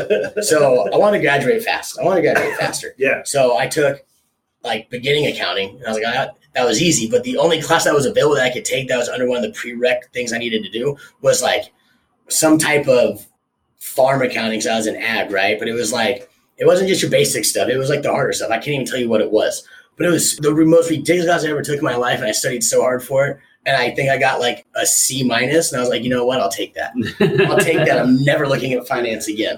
Speaker 1: so I want to graduate fast. I want to graduate faster.
Speaker 4: Yeah.
Speaker 1: So I took like beginning accounting, and I was like, that was easy. But the only class that was available that I could take that was under one of the prereq things I needed to do was like some type of farm accounting. So I was in ag, right? But it was like, it wasn't just your basic stuff. It was like the harder stuff. I can't even tell you what it was. But it was the most ridiculous class I ever took in my life, and I studied so hard for it. And I think I got like a C-, and I was like, you know what? I'll take that. I'll take that. I'm never looking at finance again.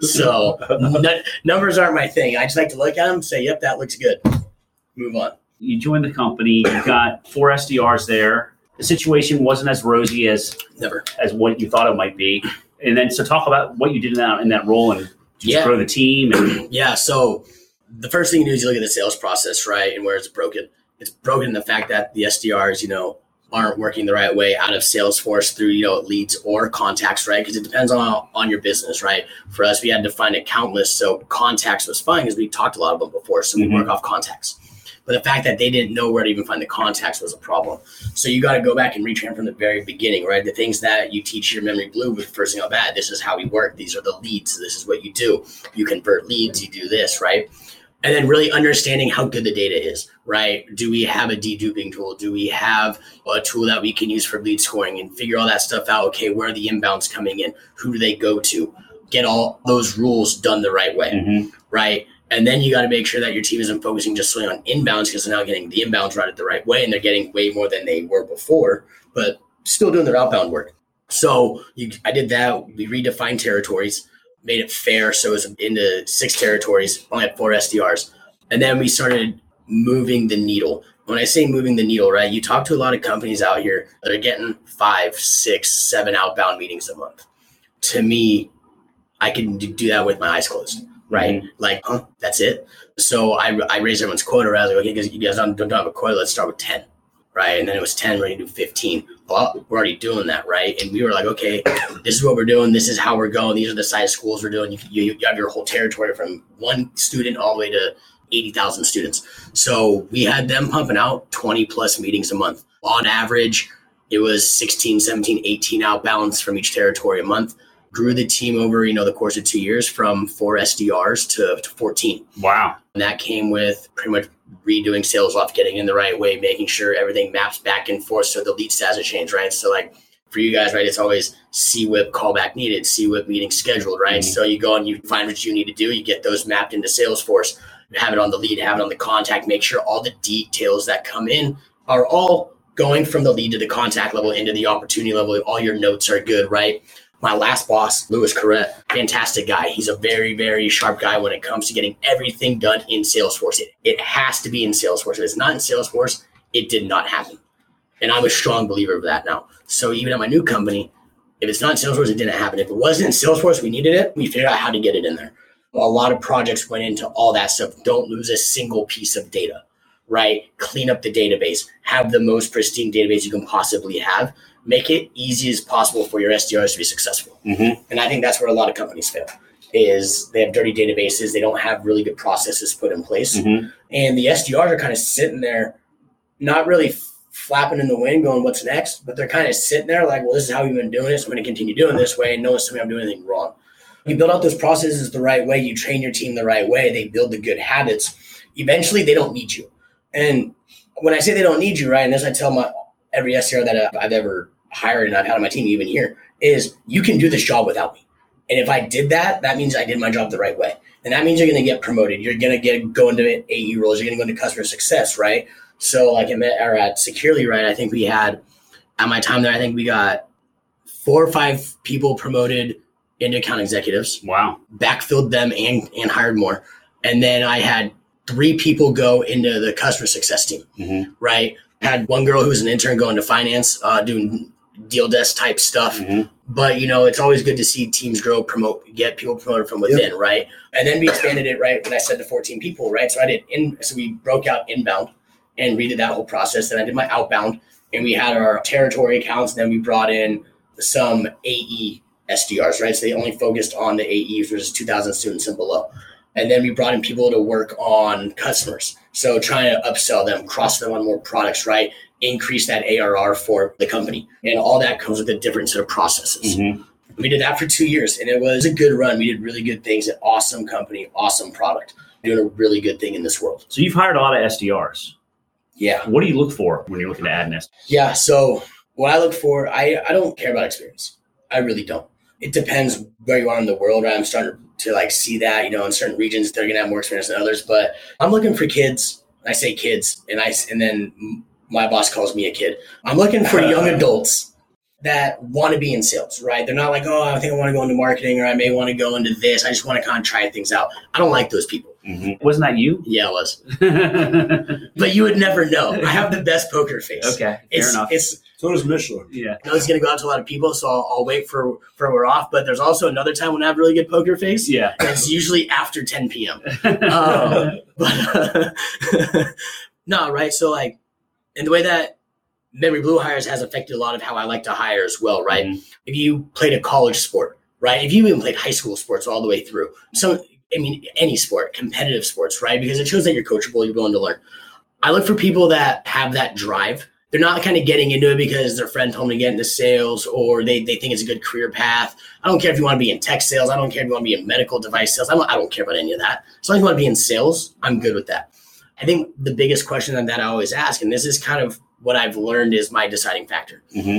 Speaker 1: So numbers aren't my thing. I just like to look at them, say, yep, that looks good. Move on.
Speaker 3: You joined the company. You got 4 SDRs there. The situation wasn't as rosy as what you thought it might be. And then, so talk about what you did in that role and just grow the team. And
Speaker 1: So the first thing you do is you look at the sales process, right? And where it's broken. It's broken in the fact that the SDRs, aren't working the right way out of Salesforce through, leads or contacts, right? Because it depends on your business, right? For us, we had to find account lists. So contacts was fine because we talked a lot of them before. So we work off contacts. But the fact that they didn't know where to even find the contacts was a problem. So you got to go back and retrain from the very beginning, right? The things that you teach your memory blue with first thing out bad. This is how we work. These are the leads. This is what you do. You convert leads. You do this, right? And then really understanding how good the data is, right? Do we have a deduping tool? Do we have a tool that we can use for lead scoring and figure all that stuff out? Okay, where are the inbounds coming in? Who do they go to? Get all those rules done the right way, right? And then you got to make sure that your team isn't focusing just solely on inbounds because they're now getting the inbounds routed the right way and they're getting way more than they were before, but still doing their outbound work. So I did that. We redefined territories. Made it fair. So it was into 6 territories, only had 4 SDRs. And then we started moving the needle. When I say moving the needle, right, you talk to a lot of companies out here that are getting 5, 6, 7 outbound meetings a month. To me, I can do that with my eyes closed, right? Like, that's it. So I raised everyone's quota. I was like, okay, because you guys don't have a quota, let's start with 10. Right. And then it was 10, we're going to do 15. Well, we're already doing that. Right. And we were like, okay, this is what we're doing. This is how we're going. These are the size schools we're doing. You have your whole territory from 1 student all the way to 80,000 students. So we had them pumping out 20 plus meetings a month. On average, it was 16, 17, 18 outbounds from each territory a month. Grew the team over, the course of 2 years from 4 SDRs to 14.
Speaker 3: Wow.
Speaker 1: And that came with pretty much redoing sales off, getting in the right way, making sure everything maps back and forth so the lead stats change, right? So like for you guys, right, it's always CWIP callback needed, CWIP meeting scheduled, right? So you go and you find what you need to do, you get those mapped into Salesforce, have it on the lead, have it on the contact, make sure all the details that come in are all going from the lead to the contact level into the opportunity level. All your notes are good, right? My last boss, Louis Corrette, fantastic guy. He's a very, very sharp guy when it comes to getting everything done in Salesforce. It has to be in Salesforce. If it's not in Salesforce, it did not happen. And I'm a strong believer of that now. So even at my new company, if it's not in Salesforce, it didn't happen. If it wasn't in Salesforce, we needed it. We figured out how to get it in there. A lot of projects went into all that stuff. Don't lose a single piece of data, right? Clean up the database, have the most pristine database you can possibly have, make it easy as possible for your SDRs to be successful. And I think that's where a lot of companies fail, is they have dirty databases. They don't have really good processes put in place. And the SDRs are kind of sitting there, not really flapping in the wind going, what's next? But they're kind of sitting there like, well, this is how we've been doing it. So I'm going to continue doing this way. And no one's telling me I'm doing anything wrong. You build out those processes the right way. You train your team the right way. They build the good habits. Eventually, they don't need you. And when I say they don't need you, right, and as I tell every SDR that I've ever hired and I've had on my team, even here, is you can do this job without me. And if I did that, that means I did my job the right way. And that means you're going to get promoted. You're going to go into AE roles. You're going to go into customer success, right? So like at Securely, right, I think we had, at my time there, I think we got 4 or 5 people promoted into account executives.
Speaker 3: Wow.
Speaker 1: Backfilled them and hired more. And then I had 3 people go into the customer success team, right? Had one girl who was an intern go into finance, doing deal desk type stuff. But, it's always good to see teams grow, get people promoted from within, right? And then we expanded it, right, when I said to 14 people, right? So we broke out inbound and redid that whole process. Then I did my outbound, and we had our territory accounts. And then we brought in some AE SDRs, right? So they only focused on the AEs, which is 2,000 students and below. And then we brought in people to work on customers. So trying to upsell them, cross them on more products, right? Increase that ARR for the company. And all that comes with a different set of processes. We did that for 2 years, and it was a good run. We did really good things. An awesome company, awesome product, doing a really good thing in this world.
Speaker 3: So you've hired a lot of SDRs.
Speaker 1: Yeah.
Speaker 3: What do you look for when you're looking to add an SDR?
Speaker 1: Yeah. So what I look for, I don't care about experience. I really don't. It depends where you are in the world, right? I'm starting to see that, in certain regions, they're going to have more experience than others, but I'm looking for kids. I say kids and then my boss calls me a kid. I'm looking for young adults that want to be in sales, right? They're not like, oh, I think I want to go into marketing, or I may want to go into this. I just want to kind of try things out. I don't like those people.
Speaker 3: Wasn't that you?
Speaker 1: Yeah, it was. But you would never know. I have the best poker face.
Speaker 3: Okay, fair enough.
Speaker 4: So does Michelin.
Speaker 3: Yeah.
Speaker 1: I know it's going to go out to a lot of people, so I'll wait for we're off. But there's also another time when I have really good poker face.
Speaker 3: Yeah.
Speaker 1: And it's usually after 10 p.m. No, right? So and the way that Memory Blue hires has affected a lot of how I like to hire as well, right? If you played a college sport, right? If you even played high school sports all the way through. Any sport, competitive sports, right? Because it shows that you're coachable, you're willing to learn. I look for people that have that drive. They're not kind of getting into it because their friend told them to get into sales, or they think it's a good career path. I don't care if you want to be in tech sales. I don't care if you want to be in medical device sales. I don't care about any of that. As long as you want to be in sales, I'm good with that. I think the biggest question that I always ask, and this is kind of what I've learned is my deciding factor,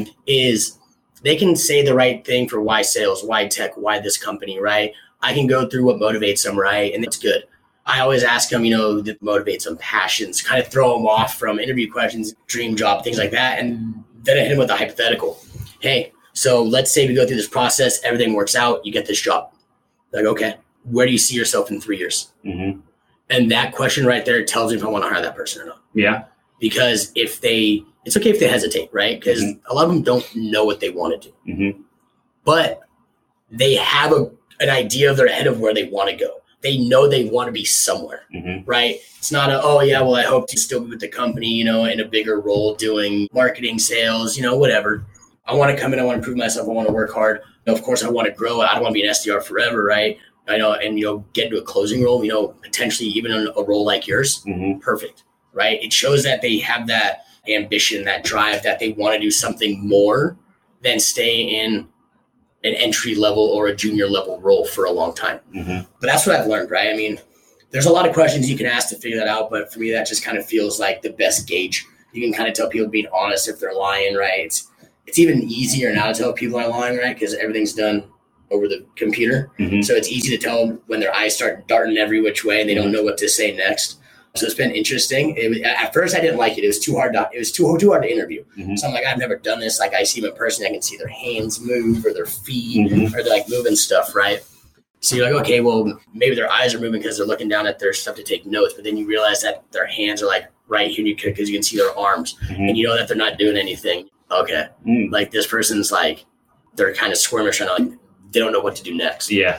Speaker 1: is they can say the right thing for why sales, why tech, why this company, right? I can go through what motivates them, right? And it's good. I always ask them, that motivates them, passions, kind of throw them off from interview questions, dream job, things like that. And then I hit them with a hypothetical. Hey, so let's say we go through this process, everything works out, you get this job. Like, okay, where do you see yourself in 3 years? And that question right there tells me if I want to hire that person or not.
Speaker 3: Yeah.
Speaker 1: Because it's okay if they hesitate, right? Because a lot of them don't know what they want to do. But they have an idea of their head of where they want to go. They know they want to be somewhere, right? It's not I hope to still be with the company, in a bigger role doing marketing, sales, whatever. I want to come in, I want to prove myself, I want to work hard. Of course, I want to grow. I don't want to be an SDR forever, right? I know, and get into a closing role, potentially even in a role like yours. Perfect, right? It shows that they have that ambition, that drive, that they want to do something more than stay in an entry level or a junior level role for a long time. But that's what I've learned, right? I mean, there's a lot of questions you can ask to figure that out, but for me, that just kind of feels like the best gauge. You can kind of tell people being honest if they're lying, right? It's even easier now to tell people are lying, right? Because everything's done over the computer. So it's easy to tell when their eyes start darting every which way and they don't know what to say next. So it's been interesting. At first, I didn't like it. It was too hard to interview. So I'm like, I've never done this. Like, I see them in person, I can see their hands move or their feet or they're moving stuff, right? So you're like, okay, well, maybe their eyes are moving because they're looking down at their stuff to take notes. But then you realize that their hands are right here because you can see their arms and you know that they're not doing anything. Okay. Like this person's they're kind of squirmish and they don't know what to do next.
Speaker 3: Yeah.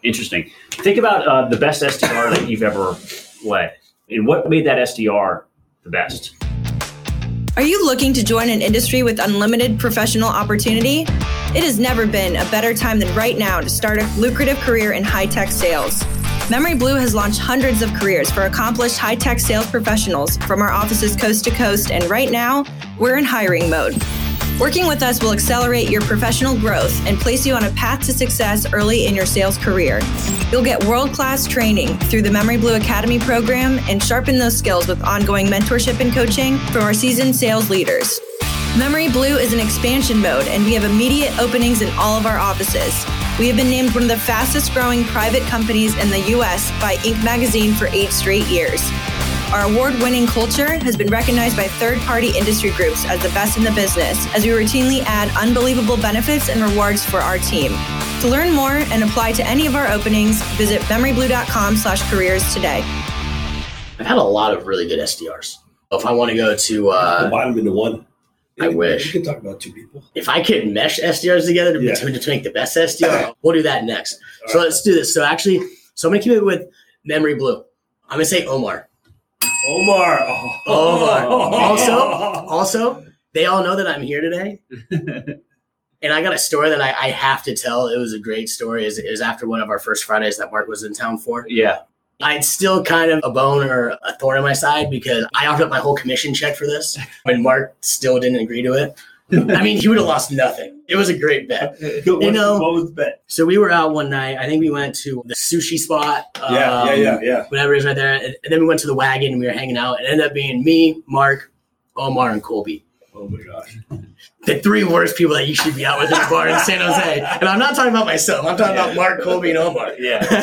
Speaker 3: Interesting. Think about the best SDR that you've ever led. And what made that SDR the best?
Speaker 5: Are you looking to join an industry with unlimited professional opportunity? It has never been a better time than right now to start a lucrative career in high-tech sales. Memory Blue has launched hundreds of careers for accomplished high-tech sales professionals from our offices coast to coast, and right now, we're in hiring mode. Working with us will accelerate your professional growth and place you on a path to success early in your sales career. You'll get world-class training through the Memory Blue Academy program and sharpen those skills with ongoing mentorship and coaching from our seasoned sales leaders. Memory Blue is in expansion mode, and we have immediate openings in all of our offices. We have been named one of the fastest growing private companies in the U.S. by Inc. magazine for 8 straight years. Our award-winning culture has been recognized by third-party industry groups as the best in the business, as we routinely add unbelievable benefits and rewards for our team. To learn more and apply to any of our openings, visit memoryblue.com/careers today.
Speaker 1: I've had a lot of really good SDRs. If I want to go to
Speaker 4: combine them into one.
Speaker 1: I wish.
Speaker 4: You could talk about 2 people.
Speaker 1: If I could mesh SDRs together to make the best SDR, we'll do that next. So let's do this. So I'm going to keep it with Memory Blue. I'm going to say Omar.
Speaker 4: Omar.
Speaker 1: Also, they all know that I'm here today. And I got a story that I have to tell. It was a great story. It was after one of our first Fridays that Mark was in town for.
Speaker 3: Yeah.
Speaker 1: I'd still kind of a bone or a thorn in my side because I offered up my whole commission check for this, and Mark still didn't agree to it. I mean, he would have lost nothing. It was a great bet.
Speaker 4: What was the bet?
Speaker 1: So we were out one night. I think we went to the sushi spot.
Speaker 4: Yeah.
Speaker 1: Whatever it is right there. And then we went to the wagon and we were hanging out. It ended up being me, Mark, Omar, and Colby.
Speaker 4: Oh my gosh.
Speaker 1: The 3 worst people that you should be out with in a bar in San Jose. And I'm not talking about myself. I'm talking about Mark, Colby, and Omar.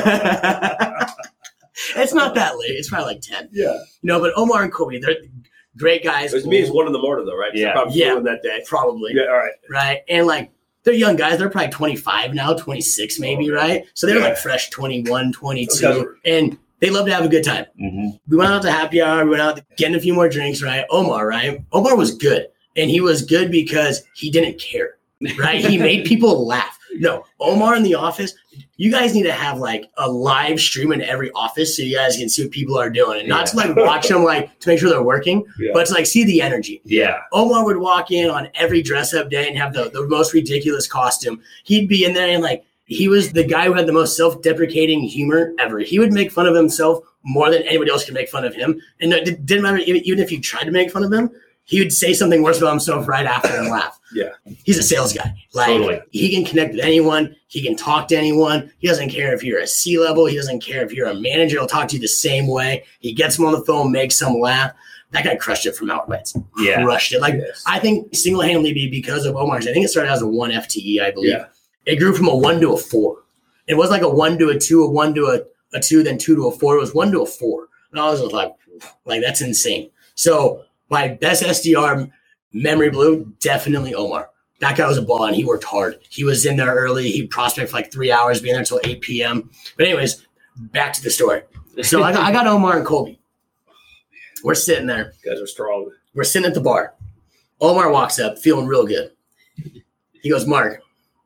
Speaker 3: Yeah.
Speaker 1: It's not that late. It's probably like 10.
Speaker 4: Yeah.
Speaker 1: But Omar and Colby, they're great guys.
Speaker 4: It was me. It's 1 in the morning though, right?
Speaker 3: Yeah.
Speaker 4: Probably that day.
Speaker 1: Probably.
Speaker 4: Yeah. All right.
Speaker 1: Right. And they're young guys. They're probably 25 now, 26 maybe, right? So they're like fresh 21, 22. And they love to have a good time.
Speaker 3: Mm-hmm.
Speaker 1: We went out to happy hour. We went out getting a few more drinks, right? Omar was good. And he was good because he didn't care, right? He made people laugh. No, Omar in the office, you guys need to have a live stream in every office so you guys can see what people are doing and not to watch them to make sure they're working, but to see the energy.
Speaker 3: Yeah.
Speaker 1: Omar would walk in on every dress up day and have the most ridiculous costume. He'd be in there and he was the guy who had the most self-deprecating humor ever. He would make fun of himself more than anybody else could make fun of him. And it didn't matter even if you tried to make fun of him, he would say something worse about himself right after and laugh.
Speaker 4: Yeah.
Speaker 1: He's a sales guy.
Speaker 3: Totally.
Speaker 1: He can connect with anyone. He can talk to anyone. He doesn't care if you're a C-level. He doesn't care if you're a manager. He'll talk to you the same way. He gets them on the phone, makes them laugh. That guy crushed it from outrights.
Speaker 3: Yeah.
Speaker 1: Crushed it. I think single-handedly because of Omar's, I think it started as a 1 FTE, I believe. Yeah. It grew from a 1 to a 4. It was like a 1 to a 2, a 1 to a 2, then 2 to a 4. It was 1 to a 4. And I was like, that's insane. So my best SDR, Memory Blue, definitely Omar. That guy was a ball, and he worked hard. He was in there early. He prospected for 3 hours, being there until 8 p.m. But anyways, back to the story. So I got Omar and Colby. We're sitting there.
Speaker 4: You guys are strong.
Speaker 1: We're sitting at the bar. Omar walks up, feeling real good. He goes, Mark,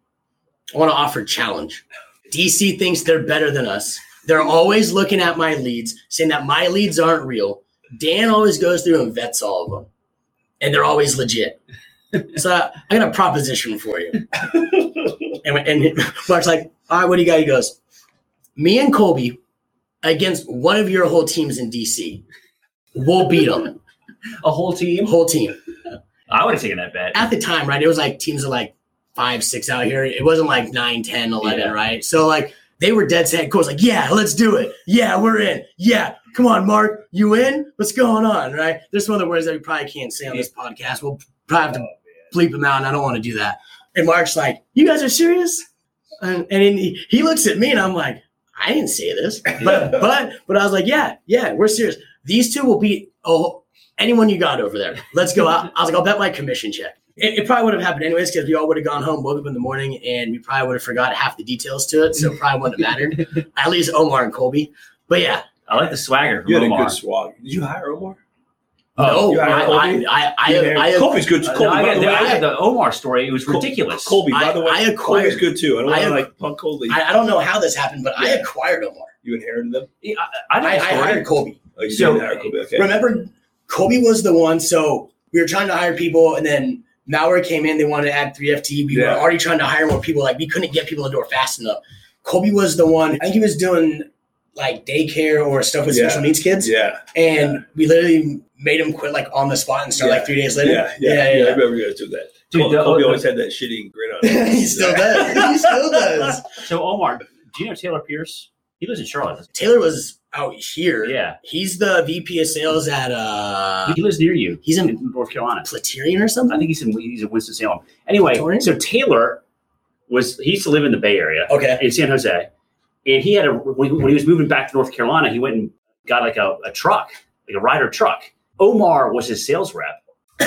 Speaker 1: I want to offer a challenge. DC thinks they're better than us. They're always looking at my leads, saying that my leads aren't real. Dan always goes through and vets all of them. And they're always legit. So I got a proposition for you. and Mark's like, all right, what do you got? He goes, me and Colby against one of your whole teams in DC. We'll beat them.
Speaker 3: A whole team?
Speaker 1: Whole team.
Speaker 3: I would have taken that bet.
Speaker 1: At the time, right? It was teams of 5, 6 out here. It wasn't 9, 10, 11, right? So they were dead set. Cole's yeah, let's do it. Yeah, we're in. Yeah. Come on, Mark, you in? What's going on, right? There's some other words that we probably can't say on this podcast. We'll probably have to bleep them out, and I don't want to do that. And Mark's like, you guys are serious? And he looks at me, and I'm like, I didn't say this. But I was like, yeah, we're serious. These two will beat anyone you got over there. Let's go out. I was like, I'll bet my commission check. It probably would have happened anyways because we all would have gone home, woke up in the morning, and we probably would have forgot half the details to it, so it probably wouldn't have mattered. At least Omar and Colby. But yeah.
Speaker 3: I like the swagger from
Speaker 4: You had
Speaker 3: Omar.
Speaker 4: a good swag. Did you hire Omar?
Speaker 1: No,
Speaker 4: You hired Colby? Colby's good. Colby, by the way,
Speaker 3: I had the Omar story. It was ridiculous.
Speaker 4: Colby, by the way,
Speaker 1: I acquired.
Speaker 4: Colby's good too. I don't want to punk Colby.
Speaker 1: I don't know how this happened, but I acquired Omar.
Speaker 4: You inherited them?
Speaker 1: I hired Colby.
Speaker 4: Oh, you did hire Colby. Okay.
Speaker 1: Remember, Colby was the one. So we were trying to hire people, and then Malware came in. They wanted to add 3FT. We were already trying to hire more people. Like, we couldn't get people in the door fast enough. Colby was the one. I think he was doing like daycare or stuff with special needs kids.
Speaker 4: Yeah.
Speaker 1: And we literally made him quit like on the spot and start like 3 days later.
Speaker 4: Yeah. I remember you guys doing that. Dude, Colby always had that shitty grin on him.
Speaker 1: He still does.
Speaker 3: So Omar, do you know Taylor Pierce? He lives in Charlotte.
Speaker 1: Taylor was out here.
Speaker 3: Yeah.
Speaker 1: He's the VP of sales at
Speaker 3: he lives near you.
Speaker 1: He's in
Speaker 3: North Carolina.
Speaker 1: Platarian or something?
Speaker 3: I think he's in Winston-Salem. Anyway, so Taylor he used to live in the Bay Area.
Speaker 1: Okay.
Speaker 3: In San Jose. And he had when he was moving back to North Carolina, he went and got like a truck, like a Ryder truck. Omar was his sales rep.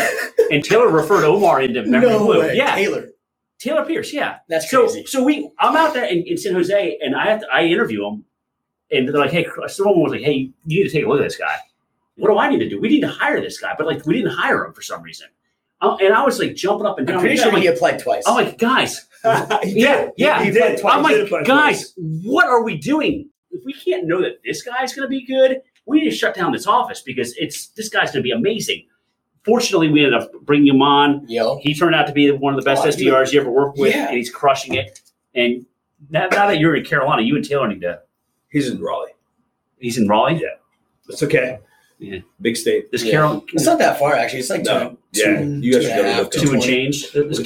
Speaker 3: And Taylor referred Omar into Memory Blue.
Speaker 1: Way.
Speaker 3: Yeah.
Speaker 1: Taylor
Speaker 3: Pierce, yeah.
Speaker 1: That's crazy.
Speaker 3: So I'm out there in San Jose, and I interview him, and they're like, hey, someone was like, hey, you need to take a look at this guy. What do I need to do? We need to hire this guy, but like we didn't hire him for some reason. And I was like jumping up and down.
Speaker 1: I'm pretty sure he applied twice.
Speaker 3: I'm like, guys.
Speaker 4: He did.
Speaker 3: I'm like, guys, what are we doing? If we can't know that this guy's going to be good, we need to shut down this office because this guy's going to be amazing. Fortunately, we ended up bringing him on. He turned out to be one of the best SDRs you ever worked with, and he's crushing it. And now that you're in Carolina, you and Taylor need to.
Speaker 4: He's in Raleigh.
Speaker 3: He's in Raleigh?
Speaker 4: Yeah. It's okay.
Speaker 3: Yeah.
Speaker 4: Big state.
Speaker 3: Carolina.
Speaker 1: It's not that far, actually. It's like
Speaker 4: you guys should go
Speaker 3: two and change. Those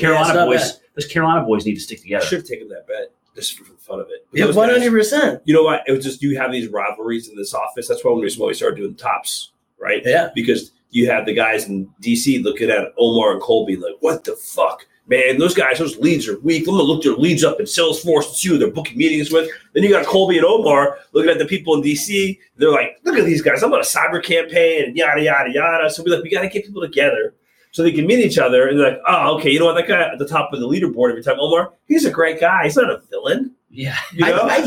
Speaker 3: Carolina boys need to stick together.
Speaker 4: I should have taken that bet just for the fun of it.
Speaker 1: Yeah, 100%.
Speaker 4: You know what? It was just you have these rivalries in this office. That's why when we started doing tops, right?
Speaker 1: Yeah.
Speaker 4: Because you have the guys in DC looking at Omar and Colby like, what the fuck? Man, those leads are weak. I'm going to look their leads up in Salesforce and see who they're booking meetings with. Then you got Colby and Omar looking at the people in DC. They're like, look at these guys. I'm on a cyber campaign and yada, yada, yada. So we're like, we got to get people together so they can meet each other. And they're like, oh, okay, you know what? That guy at the top of the leaderboard every time, Omar, he's a great guy. He's not a villain.
Speaker 3: Yeah.
Speaker 1: You know? I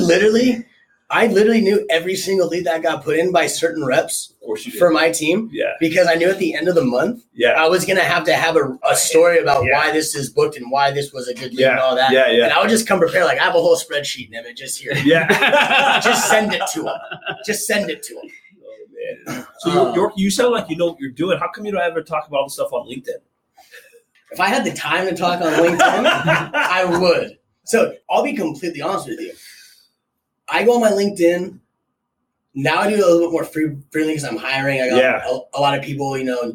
Speaker 1: literally knew every single lead that got put in by certain reps for my team.
Speaker 4: Yeah.
Speaker 1: Because I knew at the end of the month, I was going to have a story about why this is booked and why this was a good lead and all that.
Speaker 4: Yeah.
Speaker 1: And I would just come prepared. Like, I have a whole spreadsheet, Nemeth, just here.
Speaker 4: Yeah.
Speaker 1: Just send it to him.
Speaker 4: Oh, man. So, York, you sound like you know what you're doing. How come you don't ever talk about all the stuff on LinkedIn?
Speaker 1: If I had the time to talk on LinkedIn, I would. So I'll be completely honest with you. I go on my LinkedIn. Now I do a little bit more freely because I'm hiring. I got a lot of people,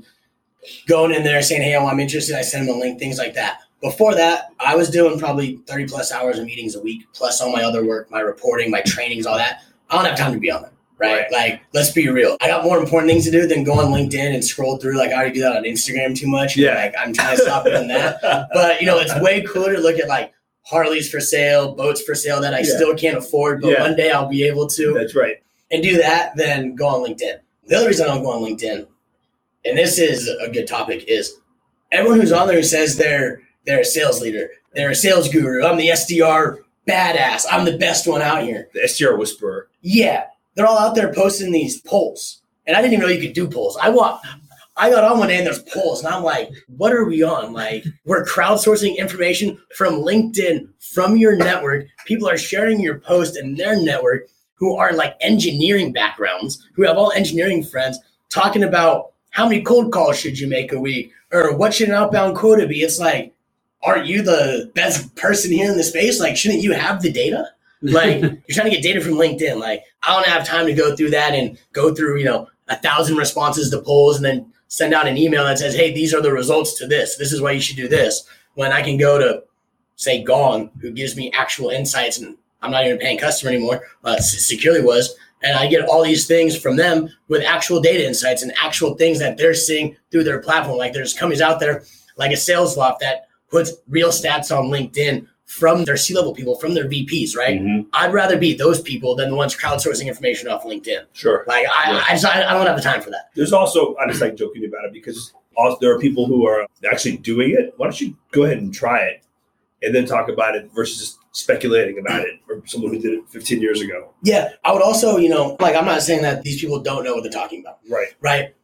Speaker 1: going in there saying, hey, I'm interested. I send them a link, things like that. Before that, I was doing probably 30 plus hours of meetings a week, plus all my other work, my reporting, my trainings, all that. I don't have time to be on them, right? Like, let's be real. I got more important things to do than go on LinkedIn and scroll through. Like, I already do that on Instagram too much.
Speaker 4: Yeah.
Speaker 1: Like, I'm trying to stop doing that. But, it's way cooler to look at, like, Harleys for sale, boats for sale that I still can't afford, but one day I'll be able to.
Speaker 4: That's right.
Speaker 1: And do that, then go on LinkedIn. The other reason I don't go on LinkedIn, and this is a good topic, is everyone who's on there who says they're a sales leader, they're a sales guru, I'm the SDR badass, I'm the best one out here.
Speaker 4: The SDR whisperer.
Speaker 1: Yeah. They're all out there posting these polls. And I didn't even know you could do polls. I got on one day and there's polls, and I'm like, what are we on? Like, we're crowdsourcing information from LinkedIn, from your network. People are sharing your post in their network who are like engineering backgrounds, who have all engineering friends, talking about how many cold calls should you make a week or what should an outbound quota be? It's like, aren't you the best person here in the space? Like, shouldn't you have the data? Like, you're trying to get data from LinkedIn. Like, I don't have time to go through that and go through, 1,000 responses to polls and then send out an email that says, hey, these are the results to this. This is why you should do this. When I can go to, say, Gong, who gives me actual insights, and I'm not even a paying customer anymore, Securely was, and I get all these things from them with actual data insights and actual things that they're seeing through their platform. Like, there's companies out there like a SalesLoft that puts real stats on LinkedIn from their C-level people, from their VPs, right? Mm-hmm. I'd rather be those people than the ones crowdsourcing information off LinkedIn.
Speaker 4: Sure.
Speaker 1: Like, I don't have the time for that.
Speaker 4: There's also, I just like joking about it because there are people who are actually doing it. Why don't you go ahead and try it and then talk about it versus just speculating about it or someone who did it 15 years ago?
Speaker 1: Yeah. I would also, I'm not saying that these people don't know what they're talking about.
Speaker 4: Right.
Speaker 1: Right.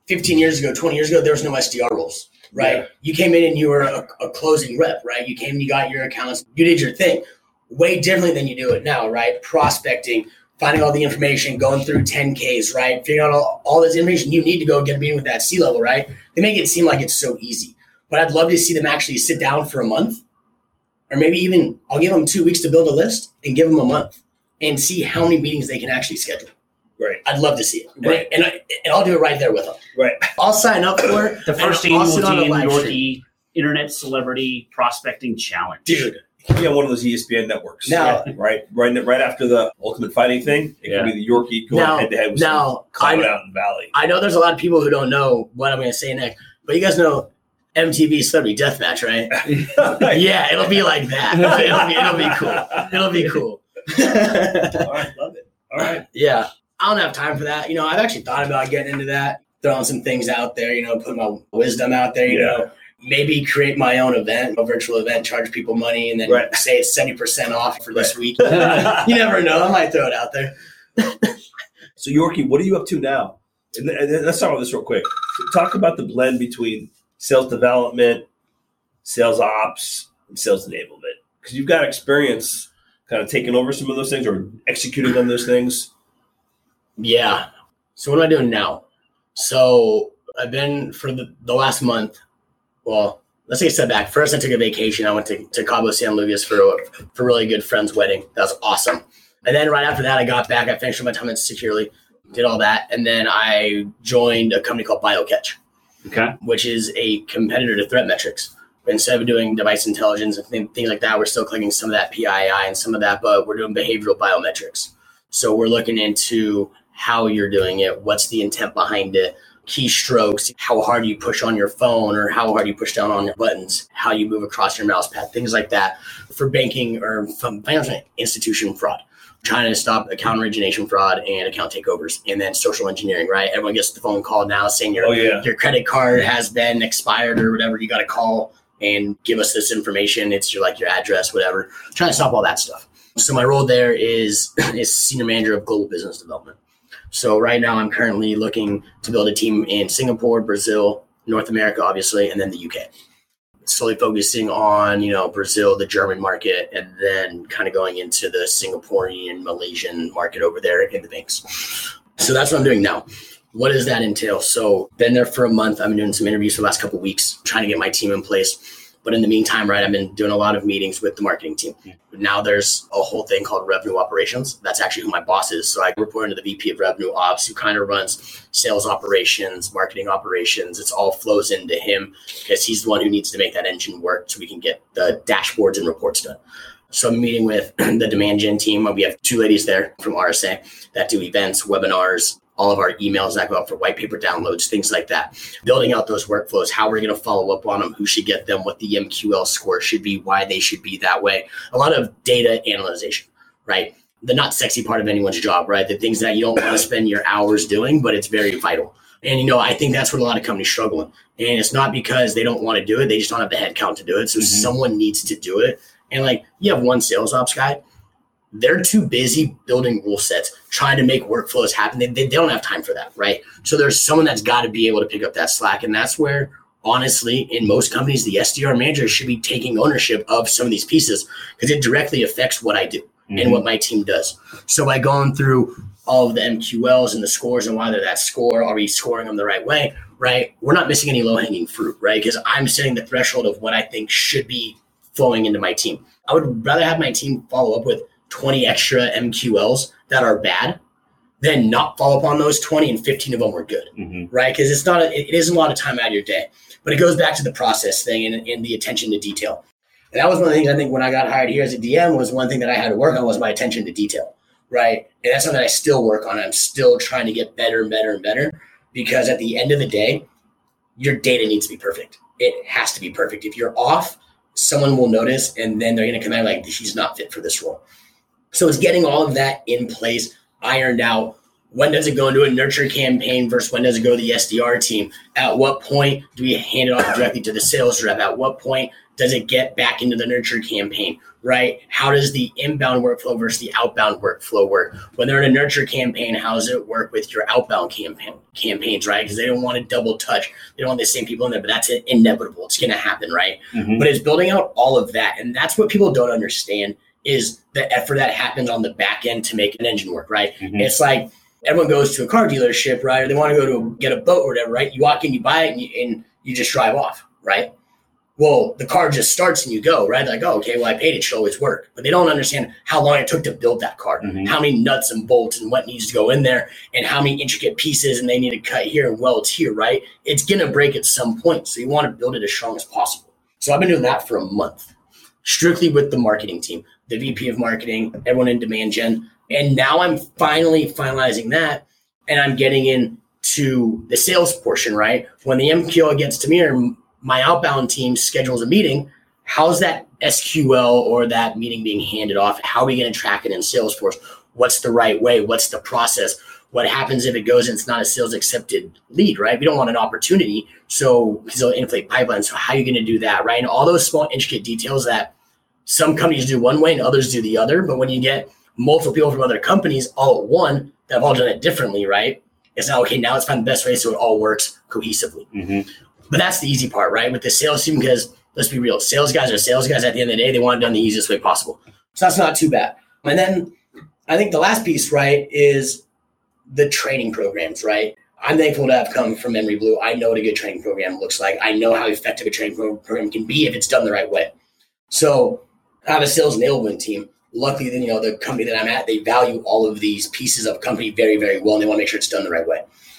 Speaker 1: 15 years ago, 20 years ago, there was no SDR roles, right? Yeah. You came in and you were a closing rep, right? You came and you got your accounts, you did your thing way differently than you do it now, right? Prospecting, finding all the information, going through 10Ks, right? Figuring out all this information you need to go get a meeting with that C-level, right? They make it seem like it's so easy. But I'd love to see them actually sit down for a month, or maybe even I'll give them 2 weeks to build a list and give them a month and see how many meetings they can actually schedule.
Speaker 4: Right.
Speaker 1: I'd love to see it.
Speaker 4: Right.
Speaker 1: And I'll do it right there with them.
Speaker 4: Right.
Speaker 1: I'll sign up for it.
Speaker 3: The first annual Dan Yorkie Internet Celebrity Prospecting Challenge.
Speaker 1: Dude.
Speaker 4: It can be on one of those ESPN networks.
Speaker 1: Now,
Speaker 4: right after the Ultimate Fighting thing, it can be the Yorkie going head-to-head with some Common out in the Valley.
Speaker 1: I know there's a lot of people who don't know what I'm going to say next, but you guys know MTV Celebrity Deathmatch, right? Yeah, it'll be like that. It'll be cool. It'll be cool.
Speaker 4: All right, love it. All right.
Speaker 1: Yeah. I don't have time for that. I've actually thought about getting into that, throwing some things out there, putting my wisdom out there, you know, maybe create my own event, a virtual event, charge people money, and then say it's 70% off for this week. You never know. I might throw it out there.
Speaker 4: So, Yorkie, what are you up to now? And let's start with this real quick. Talk about the blend between sales development, sales ops, and sales enablement. Because you've got experience kind of taking over some of those things or executing on those things.
Speaker 1: Yeah. So what am I doing now? So I've been for the last month. Well, let's take a step back. First, I took a vacation. I went to Cabo San Lucas for a really good friend's wedding. That was awesome. And then right after that, I got back. I finished my time at Securely, did all that. And then I joined a company called BioCatch, which is a competitor to ThreatMetrix. Instead of doing device intelligence and things like that, we're still clicking some of that PII and some of that, but we're doing behavioral biometrics. So we're looking into how you're doing it, what's the intent behind it, keystrokes, how hard you push on your phone or how hard you push down on your buttons, how you move across your mouse pad, things like that for banking or from financial institution fraud, trying to stop account origination fraud and account takeovers, and then social engineering, right? Everyone gets the phone call now saying your credit card has been expired or whatever. You got to call and give us this information. It's your address, whatever. Trying to stop all that stuff. So my role there is senior manager of global business development. So right now I'm currently looking to build a team in Singapore, Brazil, North America, obviously, and then the UK. Slowly focusing on, Brazil, the German market, and then kind of going into the Singaporean, Malaysian market over there in the banks. So that's what I'm doing now. What does that entail? So been there for a month. I've been doing some interviews for the last couple of weeks, trying to get my team in place. But in the meantime, right, I've been doing a lot of meetings with the marketing team. Now there's a whole thing called revenue operations. That's actually who my boss is. So I report into the VP of revenue ops, who kind of runs sales operations, marketing operations. It's all flows into him because he's the one who needs to make that engine work so we can get the dashboards and reports done. So I'm meeting with the demand gen team. We have 2 ladies there from RSA that do events, webinars, all of our emails that go out for white paper downloads, things like that. Building out those workflows, how we're going to follow up on them, who should get them, what the MQL score should be, why they should be that way. A lot of data analyzation, right? The not sexy part of anyone's job, right? The things that you don't want to spend your hours doing, but it's very vital. And, I think that's what a lot of companies struggle in. And it's not because they don't want to do it. They just don't have the headcount to do it. So someone needs to do it. And you have one sales ops guy. They're too busy building rule sets, trying to make workflows happen. They don't have time for that, right? So there's someone that's got to be able to pick up that slack. And that's where, honestly, in most companies, the SDR manager should be taking ownership of some of these pieces because it directly affects what I do and what my team does. So by going through all of the MQLs and the scores and why they're that score, are we scoring them the right way, right? We're not missing any low-hanging fruit, right? Because I'm setting the threshold of what I think should be flowing into my team. I would rather have my team follow up with 20 extra MQLs that are bad than not follow up on those 20 and 15 of them were good, right? Because it isn't a lot of time out of your day, but it goes back to the process thing and the attention to detail. And that was one of the things I think when I got hired here as a DM was one thing that I had to work on was my attention to detail, right? And that's something that I still work on. I'm still trying to get better and better and better because at the end of the day, your data needs to be perfect. It has to be perfect. If you're off, someone will notice and then they're going to come out like, she's not fit for this role. So it's getting all of that in place, ironed out, When does it go into a nurture campaign versus when does it go to the SDR team? At what point do we hand it off directly to the sales rep? At what point does it get back into the nurture campaign, right? How does the inbound workflow versus the outbound workflow work? When they're in a nurture campaign, how does it work with your outbound campaigns, right? Because they don't want to double touch. They don't want the same people in there, but that's inevitable. It's going to happen, right? But it's building out all of that. And that's what people don't understand is the effort that happens on the back end to make an engine work, right? It's like, everyone goes to a car dealership, right? Or they want to go to get a boat or whatever, right? You walk in, you buy it, and you just drive off, right? Well, the car just starts and you go, right? Like, oh, okay, well, I paid it. It should always work. But they don't understand how long it took to build that car, how many nuts and bolts and what needs to go in there, and how many intricate pieces and they need to cut here and welds here, right? It's going to break at some point. So you want to build it as strong as possible. So I've been doing that for a month, strictly with the marketing team, the VP of marketing, everyone in demand gen. And now I'm finally finalizing that, and I'm getting into the sales portion, right? When the MQL gets to me or my outbound team schedules a meeting, how's that SQL or that meeting being handed off? How are we going to track it in Salesforce? What's the right way? What's the process? What happens if it goes and it's not a sales accepted lead, right? We don't want an opportunity, so because it'll inflate pipelines. So how are you going to do that, right? And all those small intricate details that some companies do one way and others do the other, but when you get multiple people from other companies all at one that have all done it differently, right? It's not, okay, now let's find the best way so it all works cohesively. But that's the easy part, right? With the sales team, because let's be real, sales guys are sales guys at the end of the day. They want it done the easiest way possible. So that's not too bad. And then I think the last piece, right, is the training programs, right? I'm thankful to have come from Memory Blue. I know what a good training program looks like. I know how effective a training program can be if it's done the right way. So I have a sales enablement team. Luckily, the company that I'm at, they value all of these pieces of company very, very well, and they want to make sure it's done the right way.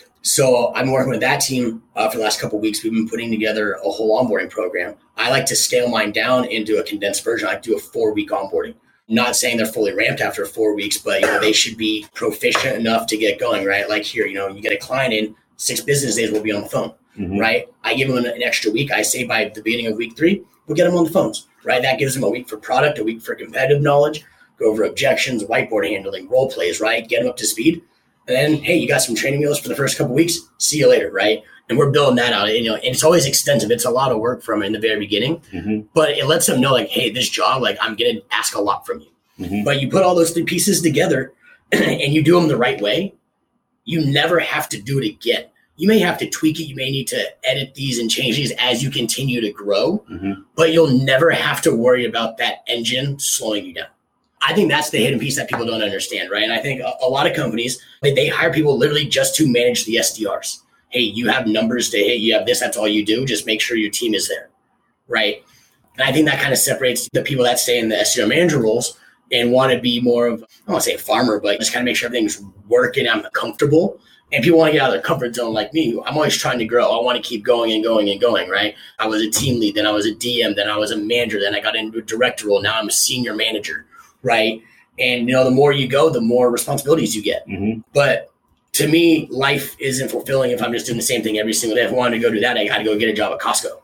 Speaker 1: So I'm working with that team for the last couple of weeks. We've been putting together a whole onboarding program. I like to scale mine down into a condensed version. I like to do a 4-week onboarding. Not saying they're fully ramped after 4 weeks, but they should be proficient enough to get going, right? Like here, you get a client in 6 business days, we'll be on the phone, right? I give them an extra week. I say by the beginning of week 3, we'll get them on the phones. Right, that gives them a week for product, a week for competitive knowledge, go over objections, whiteboard handling, role plays, right? Get them up to speed. And then, hey, you got some training wheels for the first couple of weeks. See you later, right? And we're building that out. And it's always extensive. It's a lot of work from in the very beginning, but it lets them know, like, hey, this job, like, I'm going to ask a lot from you. But you put all those 3 pieces together and you do them the right way, you never have to do it again. You may have to tweak it. You may need to edit these and change these as you continue to grow, but you'll never have to worry about that engine slowing you down. I think that's the hidden piece that people don't understand, right? And I think a lot of companies, they hire people literally just to manage the SDRs. Hey, you have numbers to hit, you have this, that's all you do. Just make sure your team is there, right? And I think that kind of separates the people that stay in the SDR manager roles and want to be more of, I don't want to say a farmer, but just kind of make sure everything's working, I'm comfortable. And people want to get out of their comfort zone like me. I'm always trying to grow. I want to keep going and going and going, right? I was a team lead, then I was a DM, then I was a manager, then I got into a director role. Now I'm a senior manager, right? And, the more you go, the more responsibilities you get. But to me, life isn't fulfilling if I'm just doing the same thing every single day. If I wanted to go do that, I got to go get a job at Costco.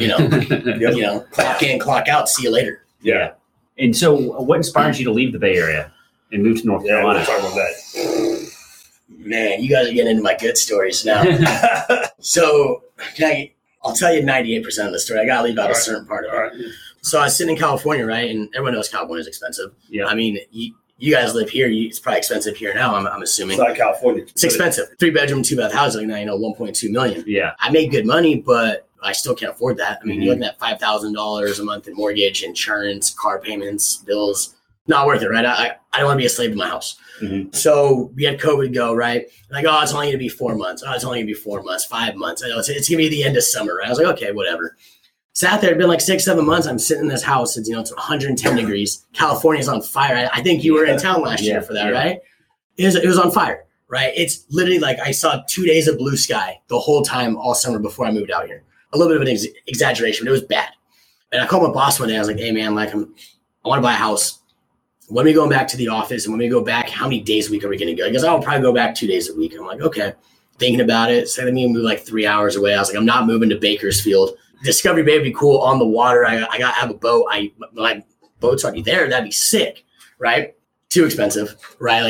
Speaker 1: Clock in, clock out, see you later.
Speaker 3: Yeah. And so what inspires you to leave the Bay Area and move to North Carolina?
Speaker 4: We'll talk about that.
Speaker 1: Man, you guys are getting into my good stories now. So I'll tell you 98% of the story. I got to leave out a certain part of it. So I was sitting in California, right? And everyone knows California is expensive. Yeah. I mean, you guys live here. It's probably expensive here now, I'm assuming.
Speaker 4: It's not California.
Speaker 1: It's expensive. 3-bedroom, 2-bath house, like now, $1.2 million.
Speaker 3: Yeah.
Speaker 1: I made good money, but I still can't afford that. I mean, you're looking at $5,000 a month in mortgage, insurance, car payments, bills. Not worth it, right? I don't want to be a slave to my house. So we had COVID go, right? Like, oh, it's only going to be 4 months. Oh, it's only going to be 4 months, 5 months. I know it's going to be the end of summer, right? I was like, okay, whatever. Sat there, it'd been like 6-7 months. I'm sitting in this house. It's 110 degrees. California's on fire. I think you were in town last year for that, right? It was on fire, right? It's literally like I saw 2 days of blue sky the whole time all summer before I moved out here. A little bit of an exaggeration, but it was bad. And I called my boss one day. I was like, hey, man, like I want to buy a house. When are we going back to the office? And when we go back, how many days a week are we going to go? Because I'll probably go back 2 days a week. I'm like, okay. Thinking about it. So let me move like 3 hours away. I was like, I'm not moving to Bakersfield. Discovery Bay would be cool on the water. I have a boat. My boat's already there. That'd be sick, right? Too expensive, right? Like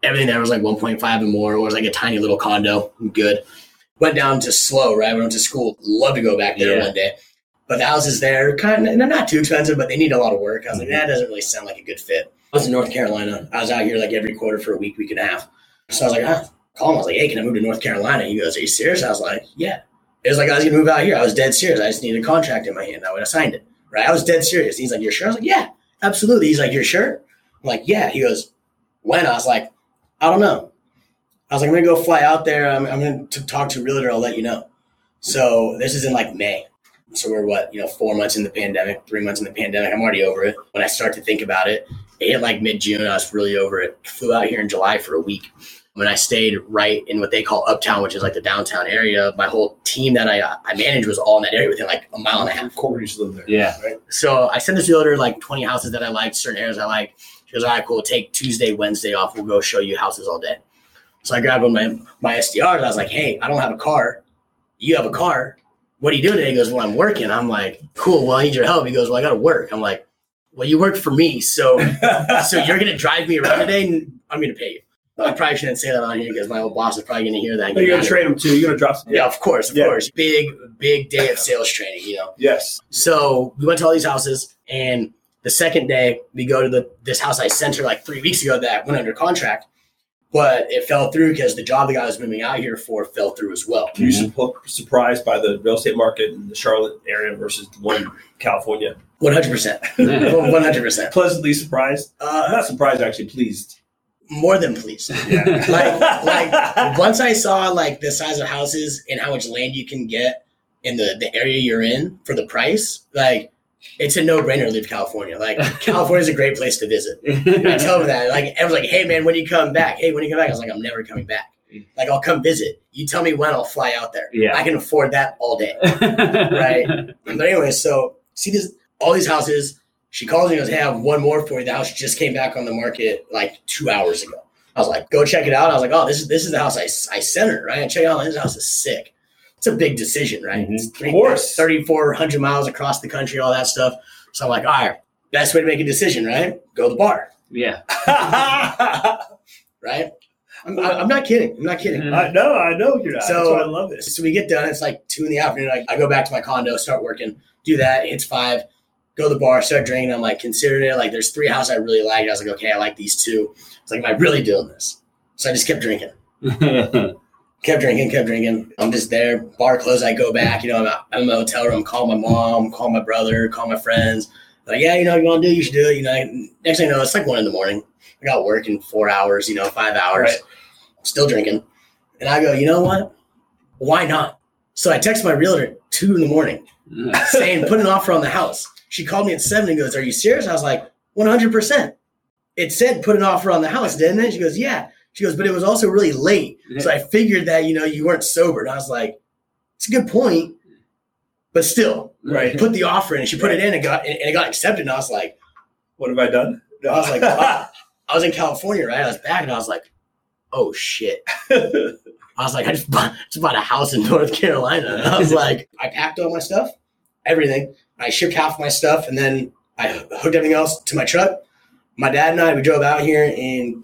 Speaker 1: Everything there was like 1.5 and more. It was like a tiny little condo. Good. Went down to SLO, right? Went to school. Love to go back there one day. But the houses there, kind of, they're not too expensive, but they need a lot of work. I was like, that doesn't really sound like a good fit. I was in North Carolina. I was out here like every quarter for a week and a half. So I was like, call him. I was like, hey, can I move to North Carolina? He goes, are you serious? I was like, yeah. It was like I was going to move out here. I was dead serious. I just needed a contract in my hand. I would have signed it, right? I was dead serious. He's like, you're sure? I was like, yeah, absolutely. He's like, you're sure? I'm like, yeah. He goes, when? I was like, I don't know. I was like, I'm going to go fly out there. I'm going to talk to a realtor. I'll let you know. So this is in like May. So we're 4 months in the pandemic, 3 months in the pandemic. I'm already over it. When I start to think about it, it hit like mid-June. I was really over it. Flew out here in July for a week. When I stayed right in what they call Uptown, which is like the downtown area, my whole team that I managed was all in that area within like a mile and a half.
Speaker 4: Corey used to live there.
Speaker 3: Yeah.
Speaker 1: Right? So I sent this realtor like 20 houses that I liked, certain areas I liked. She goes, all right, cool. Take Tuesday, Wednesday off. We'll go show you houses all day. So I grabbed one of my SDRs. I was like, hey, I don't have a car. You have a car. What are you doing today? He goes, well, I'm working. I'm like, cool. Well, I need your help. He goes, well, I got to work. I'm like, well, you work for me. So you're going to drive me around today and I'm going to pay you. I probably shouldn't say that on here because my old boss is probably going to hear that.
Speaker 4: You're going to train him too. You're going to drop some.
Speaker 1: Yeah, of course. Big day of sales training,
Speaker 4: Yes.
Speaker 1: So we went to all these houses, and the second day we go to this house I sent her like 3 weeks ago that went under contract, but it fell through because the job the guy was moving out here for fell through as well.
Speaker 4: Were you surprised by the real estate market in the Charlotte area versus the one in California?
Speaker 1: 100%. 100%.
Speaker 4: Pleasantly surprised? I'm not surprised, actually, pleased.
Speaker 1: More than pleased.
Speaker 4: Yeah.
Speaker 1: like once I saw like the size of houses and how much land you can get in the area you're in for the price, like it's a no-brainer to leave California. Like California is a great place to visit. And I tell them that. Like everyone's like, hey man, when do you come back? Hey, when do you come back? I was like, I'm never coming back. Like I'll come visit. You tell me when, I'll fly out there.
Speaker 3: Yeah.
Speaker 1: I can afford that all day. Right. But anyway, so see all these houses. She calls me and goes, hey, I have one more for you. The house just came back on the market like 2 hours ago. I was like, go check it out. I was like, oh, this is the house I sent her, right? And check it out. This house is sick. It's a big decision, right?
Speaker 3: Mm-hmm.
Speaker 1: It's
Speaker 4: of course.
Speaker 1: 3,400 miles across the country, all that stuff. So I'm like, all right, best way to make a decision, right? Go to the bar.
Speaker 3: Yeah.
Speaker 1: Right? I'm not kidding. I'm not kidding.
Speaker 4: I know you're not.
Speaker 1: So,
Speaker 4: that's why I love this.
Speaker 1: So we get done. It's like 2 p.m. I go back to my condo, start working, do that. It's 5. Go to the bar, start drinking. I'm like, considering it. Like, there's 3 houses I really like. I was like, okay, I like these 2. It's like, am I really doing this? So I just kept drinking. Kept drinking. I'm just there. Bar closed. I go back. I'm in my hotel room. Call my mom, call my brother, call my friends. Like, yeah, you want to do, you should do it. Next thing you know, it's like 1 a.m. I got work in 4 hours, 5 hours. Right. Still drinking. And I go, you know what? Why not? So I text my realtor at 2 a.m. saying, put an offer on the house. She called me at 7 and goes, are you serious? I was like, 100%. It said put an offer on the house, didn't it? She goes, yeah. She goes, but it was also really late. So I figured that, you weren't sober. And I was like, it's a good point. But still,
Speaker 4: right.
Speaker 1: Put the offer in. And she put it in and it got accepted. And I was like,
Speaker 4: what have I done?
Speaker 1: No. I was like, I was in California, right? I was back and I was like, oh shit. I was like, I just bought a house in North Carolina. And I was like, I packed all my stuff, everything. I shipped half my stuff, and then I hooked everything else to my truck. My dad and I, we drove out here in